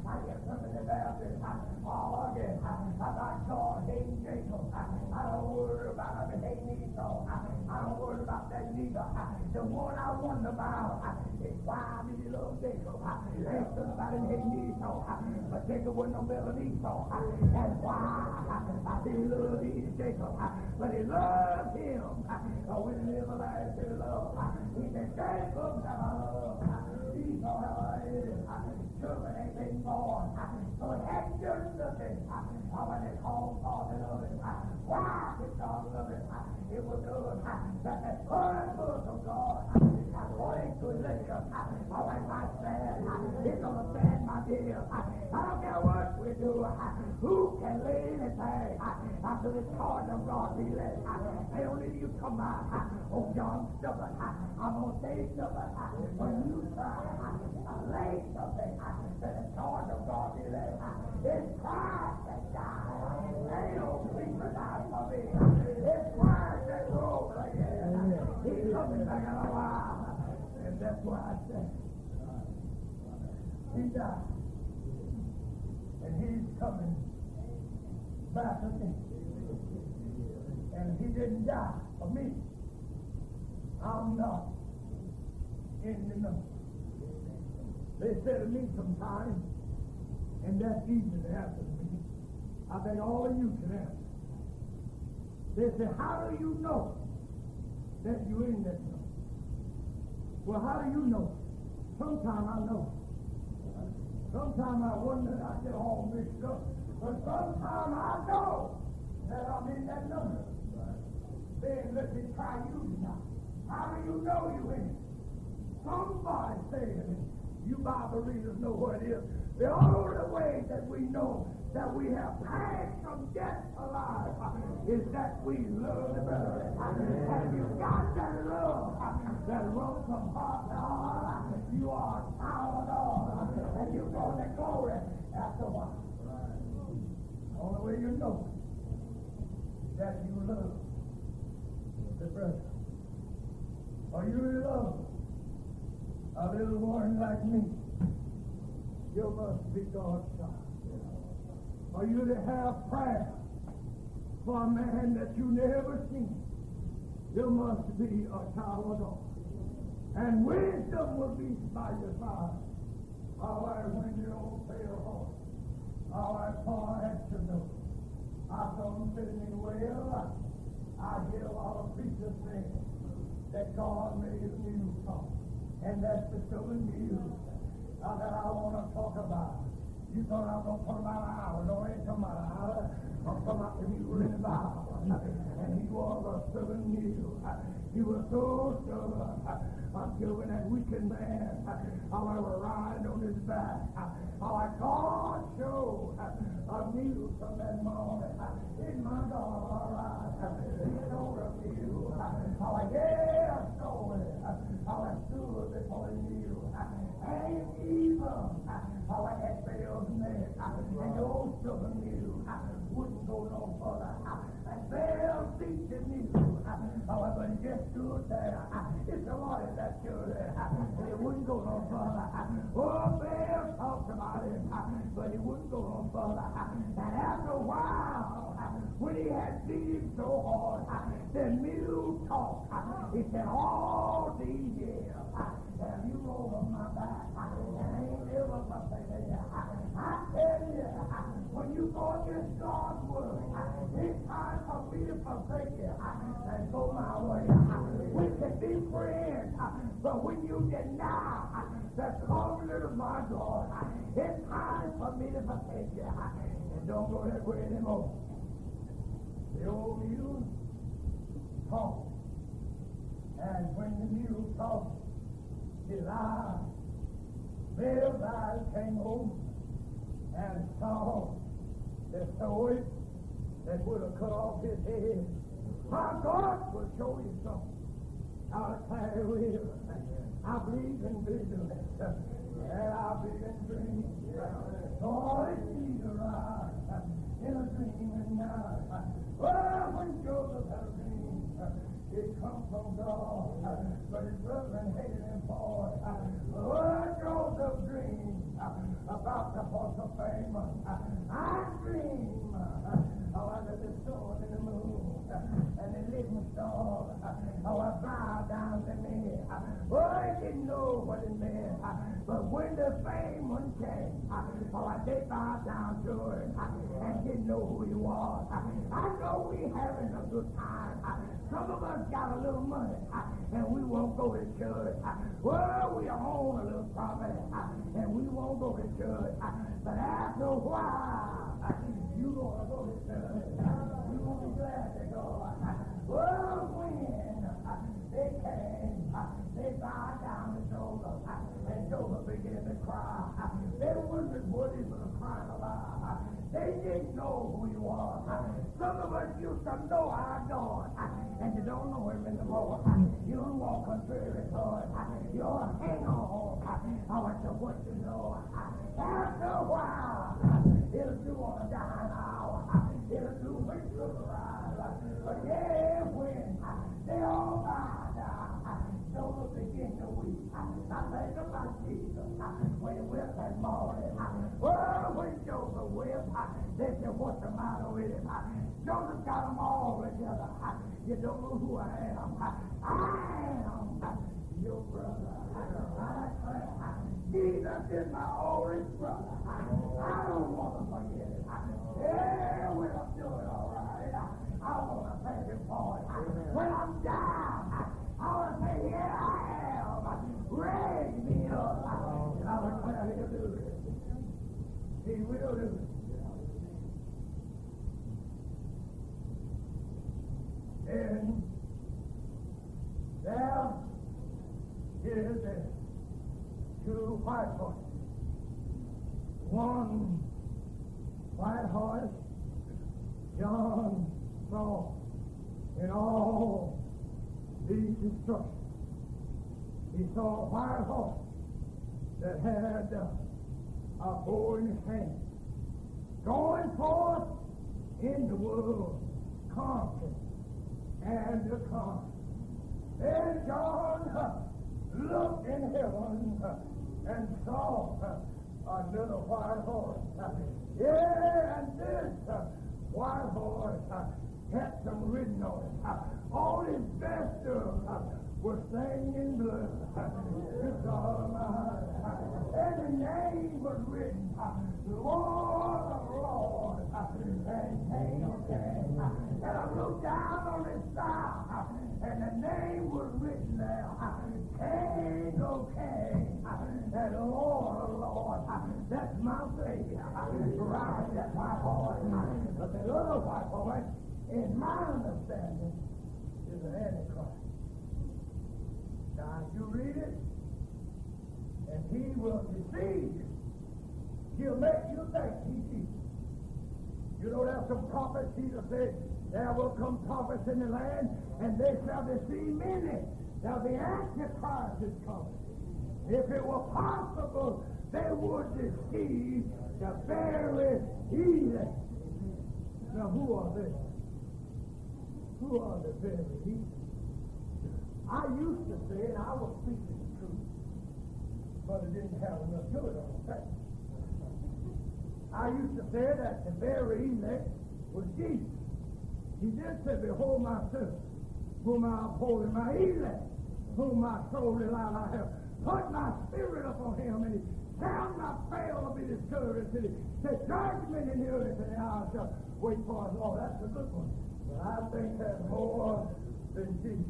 I get something about this. Oh, again, about God hating Jacob. I don't worry about him hating Esau. I don't worry about that neither. The one I wonder about is why did he love Jacob? Ain't somebody hating Esau. But Jacob wasn't no better than Esau. That's why I say he loved Jacob. But he loved him. When he lived a life of love, he said, Jacob, that I love. Esau, how I is. Children ain't been born. So it hadn't done nothing. When they called God to love him. Why did God love him? It was good that the first birth of God, according to his nature, oh, and my stand, it's going to stand, my dear. I don't care what we do. Who can lay anything after the charge of God be led? They only you come out. Oh, John stubborn. I'm going to say stubborn. When you try to lay something to the charge of God be led, it's Christ that died. Ain't no creature died for me. It's Christ that rose again. He's coming back in a while. And that's why I say, he died. And he's coming back again. And he didn't die for me. I'm not in the number. They said to me sometime, and that's easy to answer to me. I think all of you can answer. They say, how do you know that you're in that number? Well, how do you know? Sometimes I know. Sometimes I wonder, I get all mixed up. But sometimes I know that I'm in that number. Then let me try you tonight. How do you know you're in it? Somebody say to me, you Bible readers know what it is. The only way that we know that we have passed from death to life is that we love the brother. And you got that love that runs from heart to heart. You are a child of God, and you're going to glory after a while. The only way you know that you love the brother. Or you love a little one like me. You must be God's child. For you to have prayer for a man that you never seen, you must be a child of God. And wisdom will be by your side. All right, when you don't fail hard. All right, Paul has to know. I saw him sitting in the well. I hear a lot of preachers say that God made a new song. And that's the story news uh, that I want to talk about. You thought I was going to put about an hour. No, I ain't talking about an hour. I'm talking about the mule in the Bible. And he was a stubborn mule. He was so stubborn until when that wicked man, I was riding on his back. How God showed a mule from that morning. In my God, all right. He showed a mule. How I gave a story. How I stood before the mule. And even how I had failed me. And the old stubborn mule wouldn't go no further. And failed teaching mule. However, he just stood there. It's the Lord that stood there. And he wouldn't go no further. Oh, Bear talked about him, but he wouldn't go no further. And after a while, when he had beat him so hard, the mule talked. He said, all these years, have you over my back? And I ain't ever something there. I tell you, when you go against God's word, it's time for me to forsake you and go my way. We can be friends, but when you deny the covenant of my God, it's time for me to forsake you. And don't go that way anymore. The old mule talked. And when the mule talked, his eyes, Bill's eyes came home and saw the sword that would have cut off his head. My God will show you something out of Clary River. I believe in vision, and I believe in dreams. Oh, it's easy to rise in a dream and night. Well, when Joseph had a dream, it comes from God, but his brethren hated him for it. Oh, Joseph dream about the horse of fame. I dream how I let the sun and the moon and the living star, how I bow down to me. Oh, I didn't know what it meant, but when the fame one came, how I did bow down to it and didn't know who he was. I know we having a good time. Some of us got a little money, and we won't go to church. Well, we own a little property, and we won't go to church. But after a while, you gonna go to church. You gonna be glad to go. Well, when they came, they bowed down to Joseph, and Joseph began to cry. They wondered what he was crying about. They didn't know who he was. Some of us used to know our God, and you don't know him anymore. You don't walk contrary to it. You hang on. I want to what you know. After a while, it'll do on a dime hour. It'll do when you rise. But yeah, when they all bow down, Joseph begin to weep. I think about Jesus when he wept that morning. Well, when Joseph wept, they said, what's the matter with him? Joseph got them all together. You don't know who I am. I am your brother. Jesus is my oldest brother. I don't want to forget it. Yeah, when I'm doing all right, I want to thank him for it. When I'm down, I want to say, here I am. Raise me up. And I will tell him to do it. He will do it. And there is a two white horses. One white horse John saw in all these instructions. He saw a white horse that had uh, a bow in his hand, going forth in the world, conquering and the conquer. Then John uh, looked in heaven uh, and saw uh, another white horse. Uh, yeah, and this uh, white horse uh, had some written on it. Uh, all his best uh, was stained in blood. Uh, it's all right. Uh, and the name was written, uh, Lord of Lords, uh, and King of Kings. Uh, and I looked down on his side, uh, and the name was written there, uh, King of Kings, uh, and Lord of Lords. Uh, that's my Savior. Uh, right, that white horse. Uh, but the other white horse, in my understanding, is an Antichrist. Now, if you read it, and he will deceive you. He'll make you think he's Jesus. You know, there's some prophets, Jesus said, there will come prophets in the land, and they shall deceive many. Now, the Antichrist is coming. If it were possible, they would deceive the very elect. Now, who are they? Who are the very elect? I used to say, and I was speaking the truth, but it didn't have enough to it on the fact. I used to say that the very elect was Jesus. He did say, behold my servant, whom I uphold in my elect, whom my soul delight. I have put my spirit upon him, and he shall not fail to be discouraged. And he said, judgment in the earth, and I shall wait for his law. That's a good one. But I think that's more than Jesus.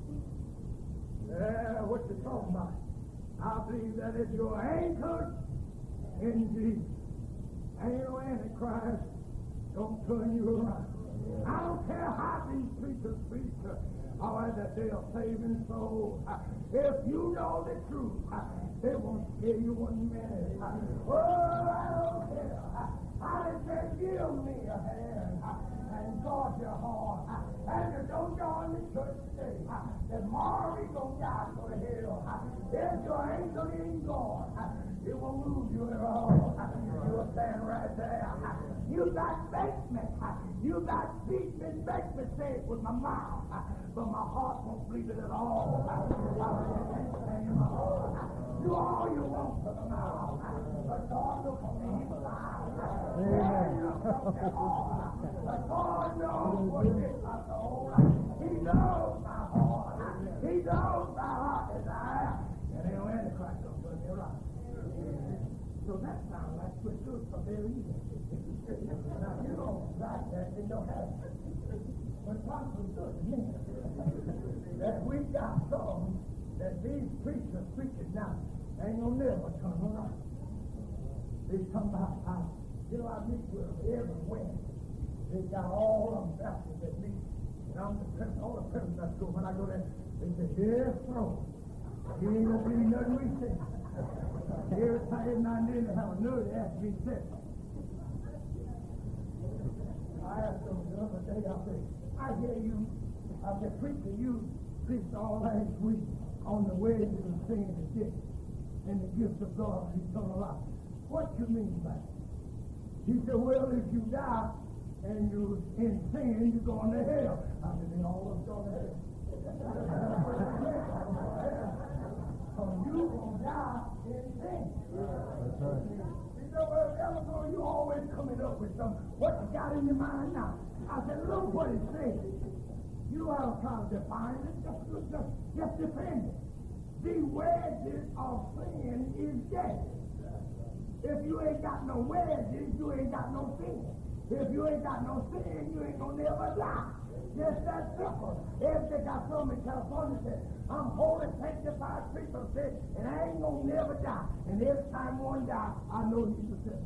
Yeah, what you talking about? I believe that if you're anchored in Jesus, ain't no Antichrist don't turn you around. I don't care how these preachers preach, uh, how that they are saving souls. Uh, if you know the truth, uh, they won't scare you one minute. Uh, oh, I don't care. Uh, I just say, give me a hand uh, and guard your heart. Uh, and you don't join the church today. Uh, tomorrow you're going to die for the hell. Uh, if you're anchored in God, uh, it won't lose you at all. Uh, you'll stand right there. Uh, you got basement. Uh, you got beat me, make me say it with my mouth. Uh, but my heart won't believe it at all. Uh, uh, do all you want. don't put them out. But God looks on the inside. But God knows what it is. He knows my heart. He knows my heart desire. And then when the Christ don't put me right. So that sounds like pretty good for very easy. Now, you don't like that, then don't have it. But something good to me. That we got some that these preachers preaching now ain't gonna never turn around. They come about how, you know, I meet with them everywhere. They got all of them Baptists that meet. And I'm the president, all the presidents that go, when I go there, they say, yes, bro. You ain't gonna believe nothing we say. Every time I need to have a nerve to ask me to. I asked them the other day, I said, I hear you, I said, preacher, you preached all last week on the ways of sin and death and the gift of God and eternal life. What you mean by it? He said, well, if you die and you're in sin, you're going to hell. I said, then all of us going to hell. So you're going to die in sin. That's right. You know, well, Eleanor, you always coming up with something. What you got in your mind now? I said, look what it says. You are trying to define it. Just, just, just defend it. The wages of sin is death. If you ain't got no wages, you ain't got no sin. If you ain't got no sin, you ain't gonna never die. Just that simple. If they got some in California said, I'm holy, sanctified, people say, and I ain't gonna never die. And every time one dies, I know he's a sinner.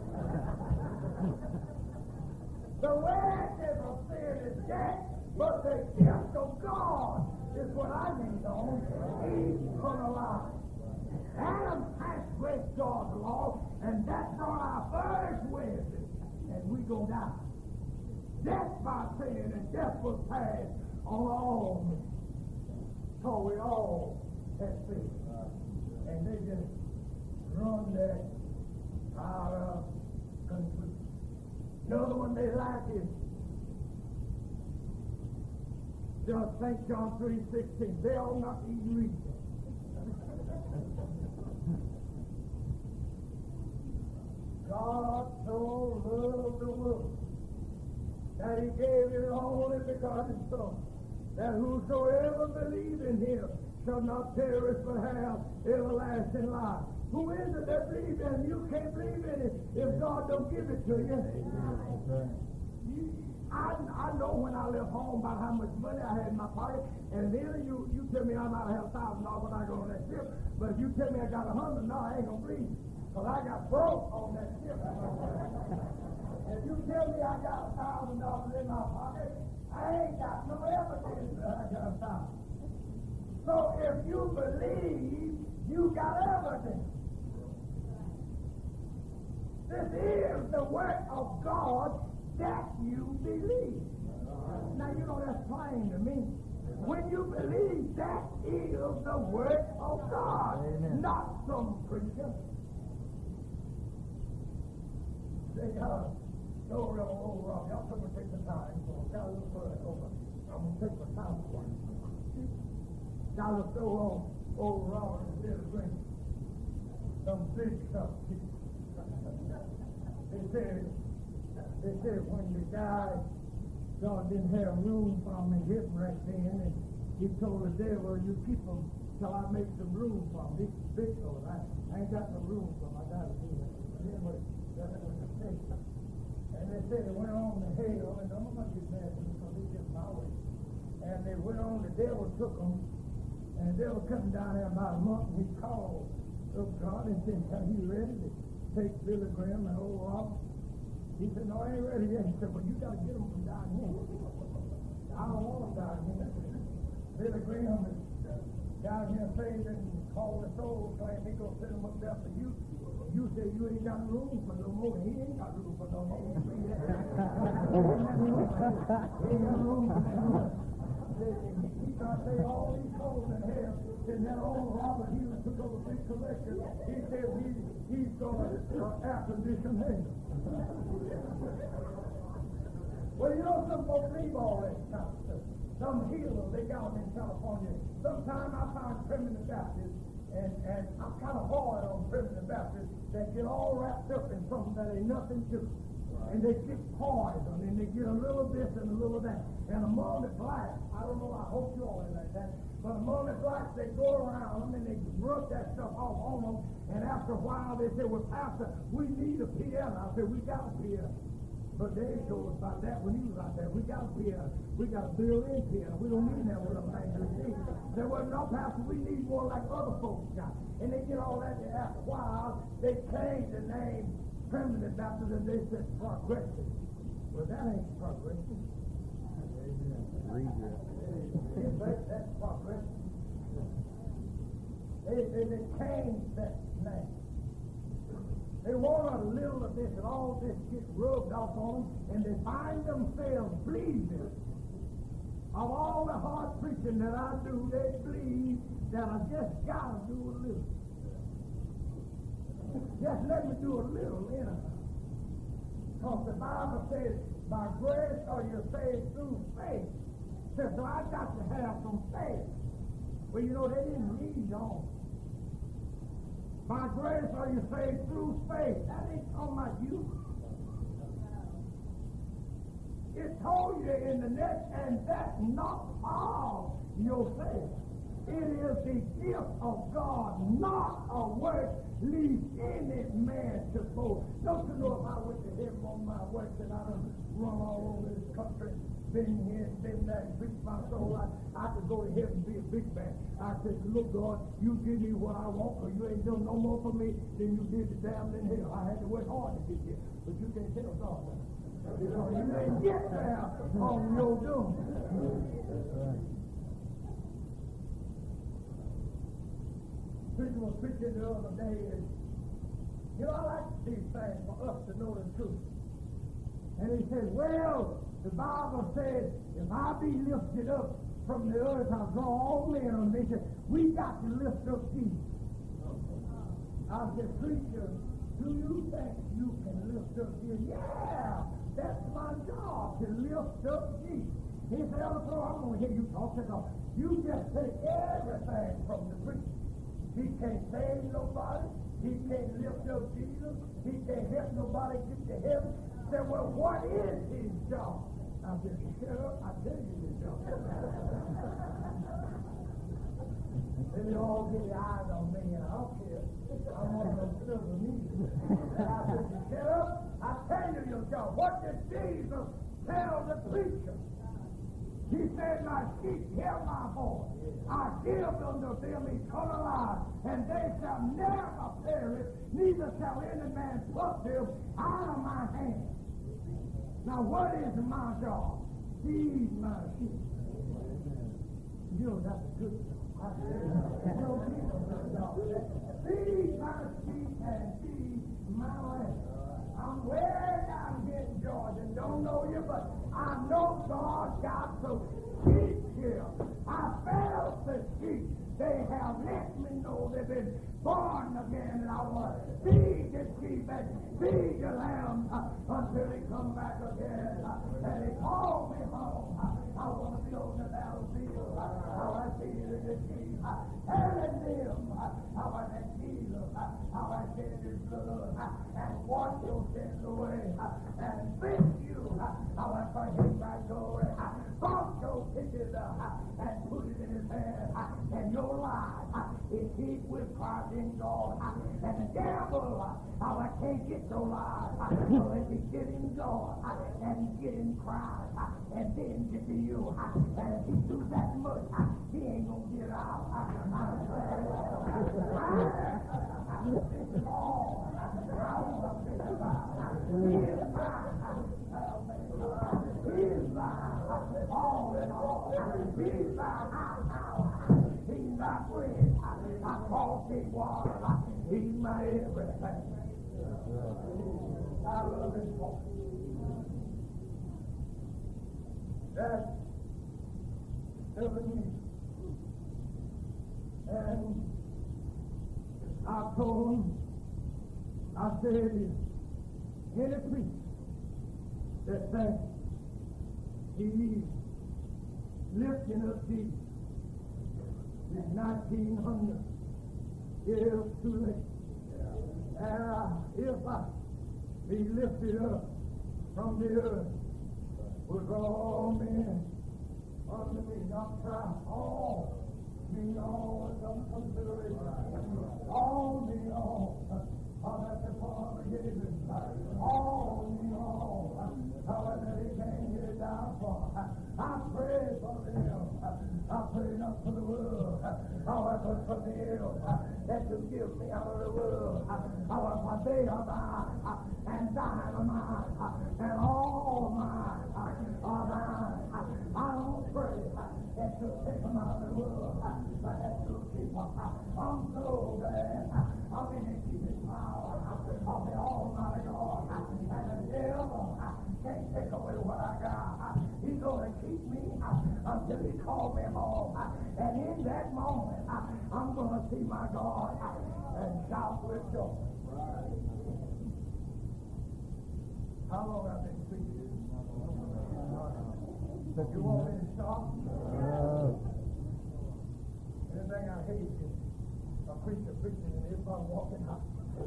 The wages of sin is death, but the gift of God is what I need on. Eternal life. Adam transgressed God's law, and that's on our first wages, and we go die. Death by sin, and death was passed on all men. So we all have sin. And they just run that out of conclusion. Another one they like is just Saint John three sixteen. They'll not even read that. God so loved the world that he gave his only begotten Son, that whosoever believe in him shall not perish but have everlasting life. Who is it that believes in him? You can't believe in it if God don't give it to you. you I, I know when I left home about how much money I had in my pocket, and then you, you tell me I might have a thousand dollars when I go on that ship, but if you tell me I got a hundred, no, I ain't gonna believe you. Because I got broke on that ship. If you tell me I got a thousand dollars in my pocket, I ain't got no evidence that I got a thousand. So if you believe, you got evidence. This is the work of God that you believe. Now you know that's plain to me. When you believe, that is the work of God, Amen. Not some preacher. They got a story on Old Rock. Y'all come and take the time. So I've got a little further over. I'm going to take my time for it. Got a story on Old Rock and little drink. Some big stuff. They said, they said when the guy, God didn't have room for him in heaven right then, and he told the devil, you keep him till I make some room for him. He's big fella. I, I ain't got no room for him. I got to do that. But anyway, that's what they said. And they said they went on to hell, and I'm not getting mad at them because they just my way. And they went on, the devil took them, and the devil come down there about a month, and he called up God and said, are you ready to take Billy Graham and Old Rock? He said, no, I ain't ready yet. He said, well, you got to get them from down here. I don't want them down here. Billy Graham is down here saving and calling the soul, claim he going to send them up there for you. You say you ain't got room for no more. He ain't got room for no more. He ain't got room for no more. He got to say all these souls in hell. And that old Robert Hughes took over big collection. He said he, he's going to uh, air condition hell. Well, you know, some folks leave all that kind of stuff. Some healers, they got them in California. Sometimes I find primitive Baptists, and, and I'm kind of hard on Primitive Baptists that get all wrapped up in something that ain't nothing to. And they get poison, and they get a little this and a little that. And among the blacks, I don't know, I hope you all ain't like that, but among the blacks, they go around them and they rub that stuff off on them, and after a while they say, well, Pastor, we need a piano. I said, we got a piano. But they told us about that when he was out there. We got a piano. We got a built-in piano. We don't need that with a manual thing. They said, well, no, Pastor, we need more like other folks got. And they get all that, and after a while, they change the name Primitive Baptist, and they said progressive. Well, that ain't progressive. That, that's progressive. They, they, they changed that name. They want a little of this, and all this gets rubbed off on them, and they find themselves bleeding. Of all the hard preaching that I do, they bleed that I just got to do a little. Just let me do a little anyhow. Because the Bible says, by grace are you saved through faith. Says, so I got to have some faith. Well, you know, they didn't read on. By grace are you saved through faith. That ain't talking about you. It told you in the next, and that's not all your faith. It is the gift of God, not a work, leave any man to boast. Don't you know if I went to heaven on my works and I done run all over this country, been here and been there and preached my soul, I, I could go to heaven and be a big man. I said, look, God, you give me what I want, or you ain't done no more for me than you did the damn in hell. I had to work hard to get here, but you can't tell God that. You know, you ain't get there on your doom. Preacher was preaching the other day, and you know, I like these things for us to know the truth. And he said, well, the Bible says, if I be lifted up from the earth, I'll draw all men on me. He said, we got to lift up Jesus. I said, preacher, do you think you can lift up Jesus? Yeah, that's my job, to lift up Jesus. He said, oh, I'm going to hear you talk to God. You just take everything from the preacher. He can't save nobody. He can't lift up Jesus. He can't help nobody get to heaven. Say, well, what is his job? I said, shut up, I tell you his job. Then you all get your eyes on me, and I don't care. I want to serve me. I said, shut up, I tell you your job. What did Jesus tell the preacher? He said, my sheep hear my voice. I give unto them eternal life, and they shall never perish, neither shall any man pluck them out of my hand. Now, what is my job? Feed my sheep. You know, that's a good job. Feed my sheep and feed my land. I'm way down here in Georgia. Don't know you, but I know God got some sheep here. I felt the sheep. They have let me know they've been born again, and I want to feed the sheep and feed the lamb uh, until they come back again. Uh, and they call me home. Uh, I want to be on the battlefield. Uh, how I feed the sheep. Uh, telling them uh, how I had Jesus. Uh, how I shed his blood. Uh, and wash your sins away. Uh, and fix you. Uh, how I bring him back glory. Uh, bought your ticket uh, and put it in his hand. Uh, and your life uh, is hid with Christ in God. Uh, and the devil, uh, how I can't get no life. Uh, so let me get in God uh, and get in Christ uh, and then get to you. Uh, and if he do that much, uh, he ain't gonna get out. Uh, all in all, he's my house, he's my friend, I call him water, he's my everything. I love his voice. That's telling me. And I told him, I said, any priest that says he's lifting up Jesus is nineteen hundred years too late. And uh, if I be lifted up from the earth, will draw all men unto me, not try all me all some consideration. All me all. How that the Father gave it. All me all. How that he can't get it down for. I pray for them. I pray not for the world. How I pray for them that you give me out of the world. How I for they are mine and thine are mine and all mine are thine. I don't pray that you take them out of the world, but that you keep them. I'm so glad I'm in the keeping power of the Almighty God, and the devil can't take away what I got. He's going to keep me until he calls me home, and in that moment I'm going to see my God and shout with joy. How long have I been preaching? You want me to stop? Anything I hate is a preacher preaching and everybody walking out.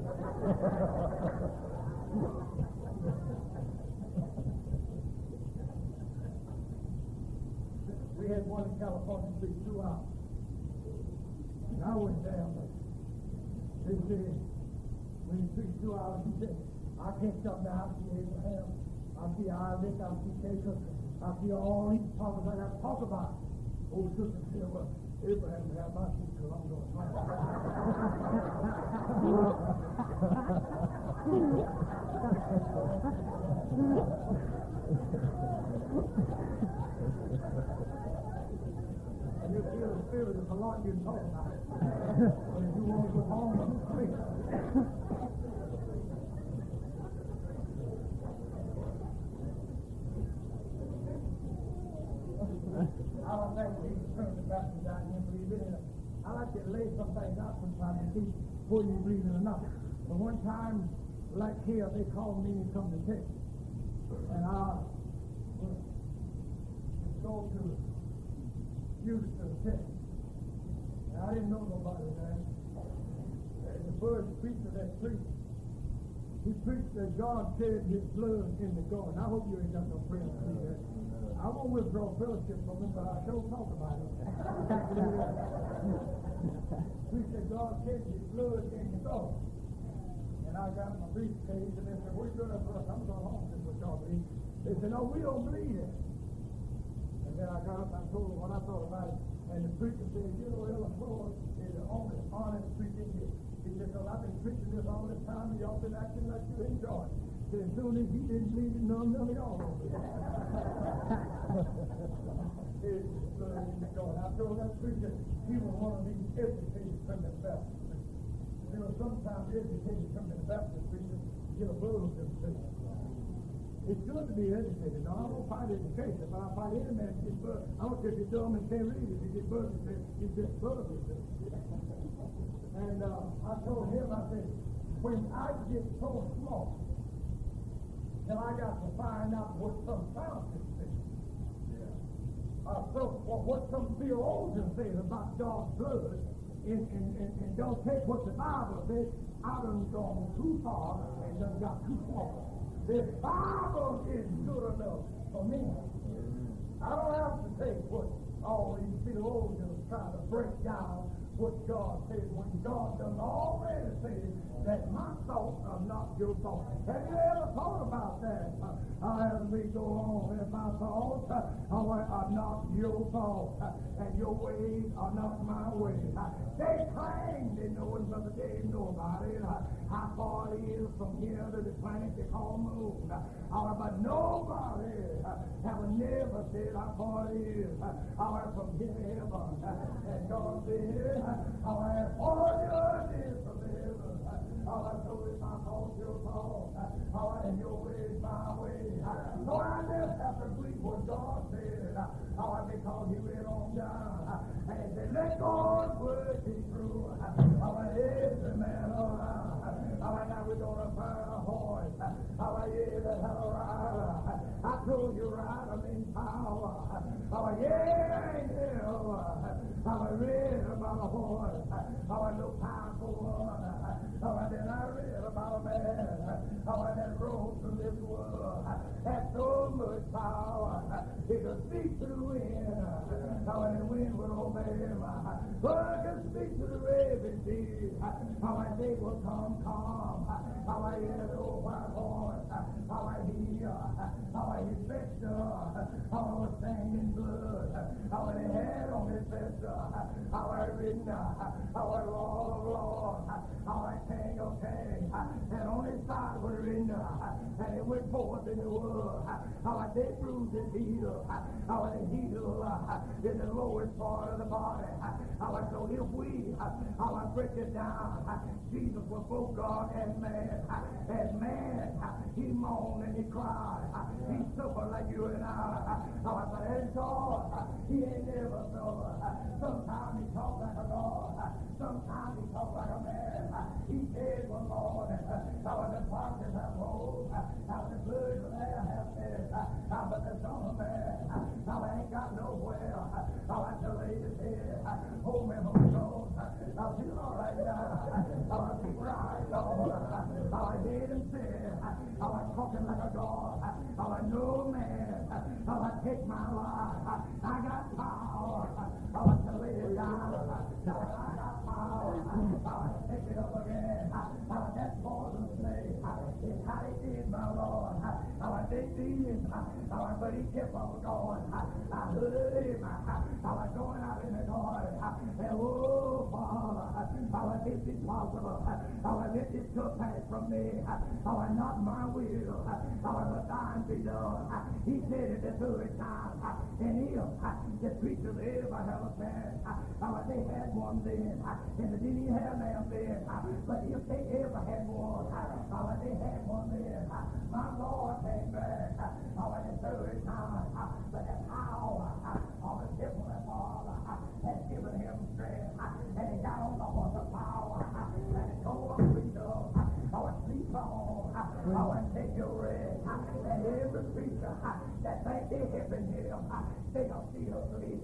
We had one in California preach two hours. And I went down there. They said, when he preached two hours, he said, I can't stop now. I see Abraham. I see Isaac. I see Jacob. I see all these prophets I got to talk about. Old sister said, well, Abraham would have my seat because I'm going to smash And you feel the spirit of the Lord you talk about. And if you want to go home, I'm free. I don't think Jesus turned the Baptist out and believe it. And I like to lay some things out sometimes to see whether you believe it or not. But one time, like here, they called me and come to Texas. And I was go to Houston, Texas. And I didn't know nobody there. And the first preacher that preached, he preached that God shed his blood in the garden. I hope you ain't got no friends to see that. I won't withdraw fellowship from him, but I sure talk about it. Preached that God shed his blood in the garden. And I got my briefcase, and they said, what are you doing for us? I'm going home, this is what y'all believe. They said, no, we don't believe it. And then I got up and I told them what I thought about it. And the preacher said, you know, Ella Ford is the only honest preacher here. He said, because I've been preaching this all this time, and y'all been acting like you enjoy it. He said, as soon as he didn't believe it, none, none of y'all don't believe it. I told that preacher, he was one of these educated Primitive Baptist preachers. You know, sometimes educated Primitive Baptist preachers get a blow of themselves. It's good to be educated. Now, I don't fight education, but I fight any man to get birth. I don't care if you're dumb and can't read. If you get birth, you get birth. And uh, I told him, I said, when I get so small, then I got to find out what some fountains say. Uh, so, well, what some theologians say about God's blood, and, and, and, and don't take what the Bible says. I done gone too far and done got too far. The Bible is good enough for me. I don't have to take what all these theologians try to break down what God says when God done already said that my thoughts are not your thoughts. Have you ever thought about that? Uh, as we go on, and my thoughts uh, are not your thoughts, uh, and your ways are not my ways. Uh, they claim they know it, but they know about it. Uh, how far it is from here to the planet they call moon. Uh, uh, but nobody uh, have never said how far it is uh, uh, from here to heaven. Uh, and God said, how far it is from heaven. How I told him my thoughts, your thoughts. How I and your ways, my ways. So I just have to believe what God said. How I because he went on down. And he said, let God's word be true. How I every man around. How I now we're going to find a horse. How I yeah, that had a rider. I told you right, I'm in power. How I yeah, ain't there. How I read about a horse. How I look powerful one. Oh, and then I read about a man, oh, that rose from this world, had so much power, he could speak to the wind, oh, and the wind would obey him. Oh, I could speak to the raving sea, how I they will come calm, how I hear the old white horse, how I hear, how I hear Vector, how I was stained in blood, how I had on his Vector, how I ridden, how I Lord of Lord, how I King of Kings, and on his side was written, and it went forth in the world, how I they bruised his heel, how I heal in the lowest part of the body, how I so if we, how I break it down, Jesus was both God and man, as man, he moaned and he cried, he suffered like you and I, how I said, and God, he ain't never suffered, sometimes he talk like a God, sometimes he talk like a man, he said, well, Lord, how the prophets have rolled, how the birds of the air have said, how but the Son of Man, how I ain't got nowhere, how I tell lay his head, hold me, Holy Ghost, I feel all right now, how I be right, Lord, how I hear him say, how I talking like a God, how I know man, how I take my life, I got power, how I tell lay it down, how I got power, how I take it up again, how that poison snake, it's how it did, my Lord, how I take these, how I but he kept on going, I heard him, how I going out in the garden, and oh, Father, how I did this possible, how I let this cup pass from me, how I not my will, how I but thine be done. He said it the third time, and him, the preachers ever have a man, how they had one then, and they didn't even have them then, but if they ever had one, how they had one then, my Lord came back, how I the third time, but the power of the Heavenly Father has given him strength, and he got on the horse of power, and he told him freedom, how I sleep on, how I take your rest, and every preacher that think they have been him, they don't see her sleep.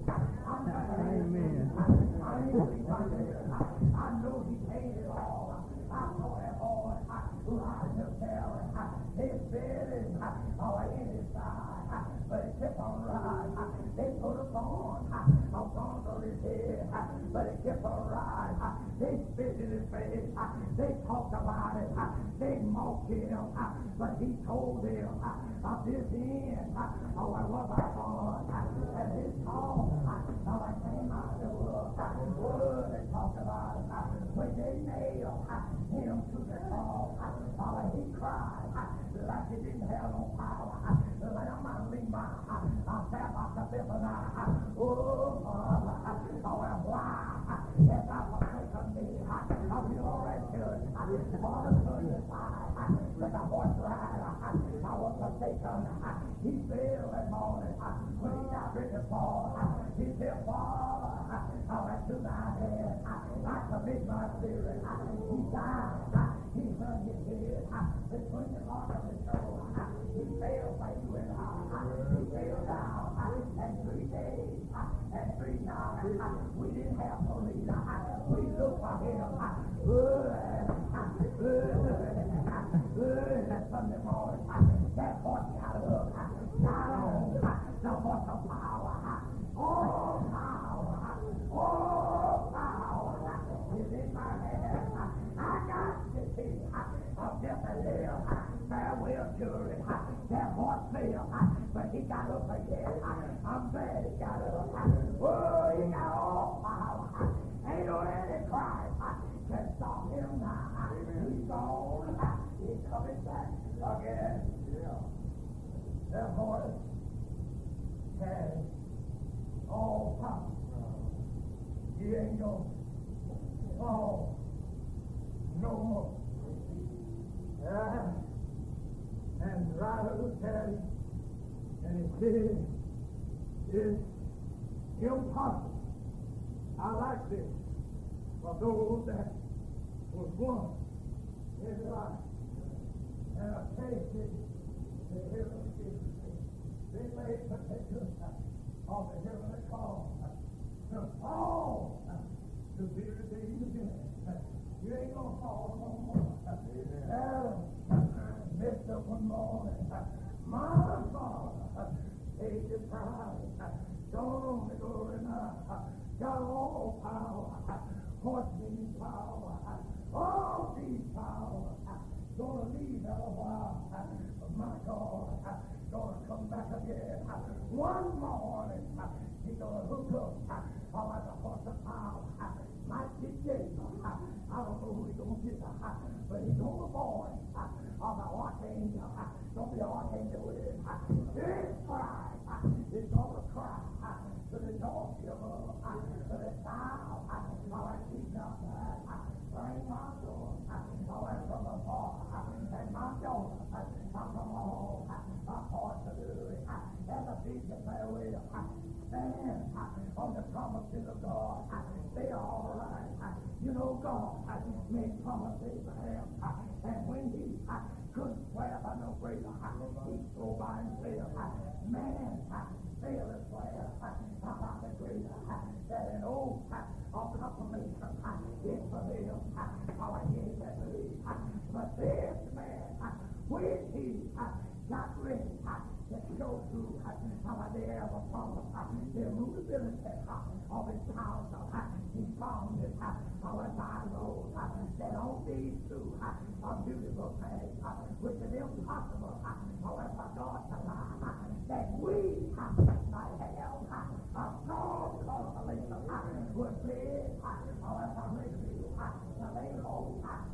Amen. I ain't sleep on there. I know he paid it all. I saw that boy lying to Sarah. His bed is all in his side, but it kept on riding. They put a thorn on thorns on his head, but it kept on riding. They spit in his face. They talked about it. They mocked him, but he told them of this end. Oh, I was I born, and his call. How I came out of the world. Oh, they talked about it. When they nailed him to the cross, how he cried like he didn't have no power. Like I'm not leaving my, I'm fat off the fifth of night. Oh, Father, oh, and why? If I forsaken me, I'll be all right, good. Father, turn the side, like a horse rider. I was forsaken. He fell that morning when he got ready to fall. He said, Father, how I took thy hand, I commit my spirit. He died. He hung his head between the arm of his soul. He fell by you and I. He fell down. And three days and three nights we didn't have no leader. We looked for him. Good. Good. Good. That Sunday morning. That horse got up. Got on. The horse of power. All power. All power is in my hand. I got the key of death and hell. Farewell, jury. That horse fell, but he got up again. I'm glad he got up. Oh, he got all power. Ain't no Antichrist can stop him now. He's gone. He's coming back again. That horse has all power. He ain't gonna fall no more. Yeah. And Ryder looked at him and he said, it's impossible. I like this for those that was won in life and a tasted the heavenly gift. They made particular of the heavenly call to fall to be redeemed again. You ain't gonna fall no more. Adam messed up one morning. My Father paid the price. Don't only glory now. Got all power. Horseman's power. All these powers. Gonna leave that a while. My God. Gonna come back again. One morning. He's gonna hook up. All like a horse of power. Might get Jacob. I don't know who he's gonna get. But he's gonna born. Of the archangel. Don't be an archangel with him. His cry. It's gonna cry. But it's all give up. But it's now. How I keep not that. Bring my door. How I from afar. And my daughter. I'm from home. I'm hard to do it. And the feet that play away. Stand on the promises of God. They are all right. You know God made promises to him. And when he couldn't swear by no greater, he go by and say, man, fail to swear about the greater. That an oath of confirmation is for them. How I gave that belief. But this man, when he got ready to show through how they ever promised the immutability of his house, he found it how a Bible that on these two are beautiful things, which is impossible, however God to lie, that we might have a strong consolation would be, however review, to lay hold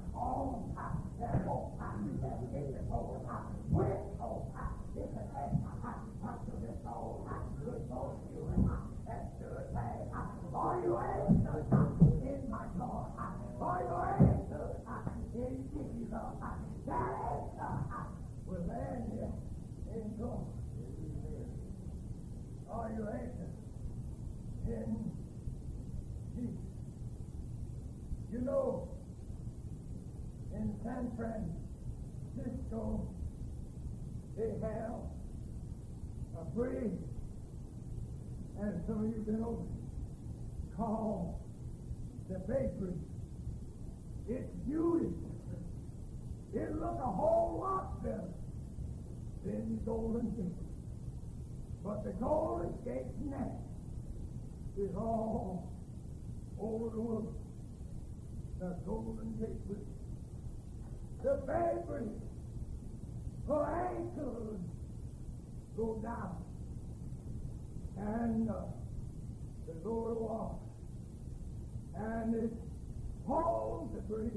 on their hope, that is hope, with hope, is an end unto this soul, good soul, you and good thing. Are you answered in my God? Are you answered in Jesus? That answer will land you in God. Are you answered in Jesus? You know, in San Francisco, they have a bridge, and some of you have been over it, called the Bay Bridge. It's beautiful. It looks a whole lot better than the Golden Gate. But the Golden Gate now is all over the world. The Golden Gate Bridge. The Bay Bridge. Her anchors go down. And uh, the Lord walks. And it holds the bridge.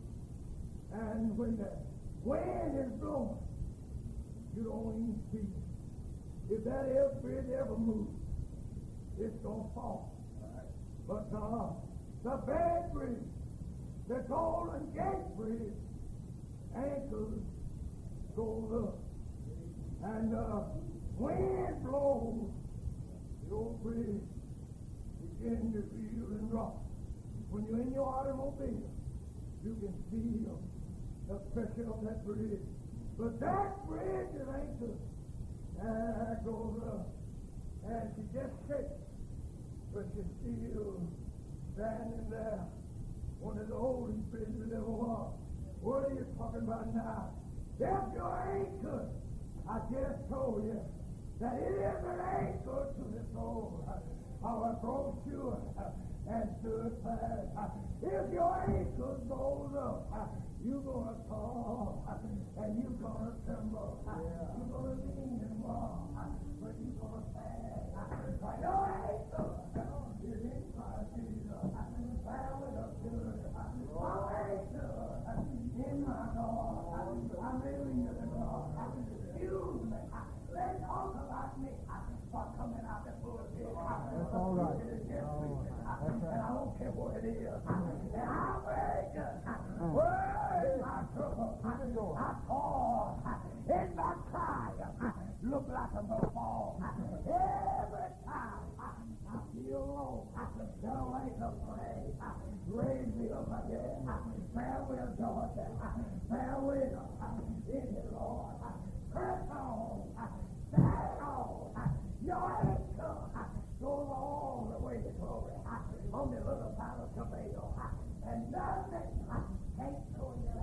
And when the wind is blowing, you don't even see it. If that ever bridge ever moves, it's going to fall. But uh, the Bay Bridge, the Golden Gate Bridge, anchors goes up. And uh, wind blows, the old bridge begins to reel and rock. When you're in your automobile, you can feel the pressure of that bridge. But that bridge is anchored. And it goes up. And she just shakes. But she's still standing there. One of the oldest bridges ever was. What are you talking about now? If you're anchored, I just told you that it is an anchor to the soul. Our brochure and stood fast. If your anchor goes up, you're going to fall and you're going to tremble. You're going to lean and walk, but you're going to stand. Your anchor is in Christ Jesus. Bow it up to it. My anchor in my God. I'm living in the God. Excuse me. Let's talk about me for coming out the bullshit. That's all right. And I don't care what it is. And I'm very good. Where is my trouble? I fall in my trial. Look like I'm going to fall. Every time I feel low, don't wake up, pray. Raise me up again. Farewell, Georgia. Farewell, in the Lord. Press on. Stand on. Your anchor goes all the way to glory. On the little side of Tomato. And nothing can saints going down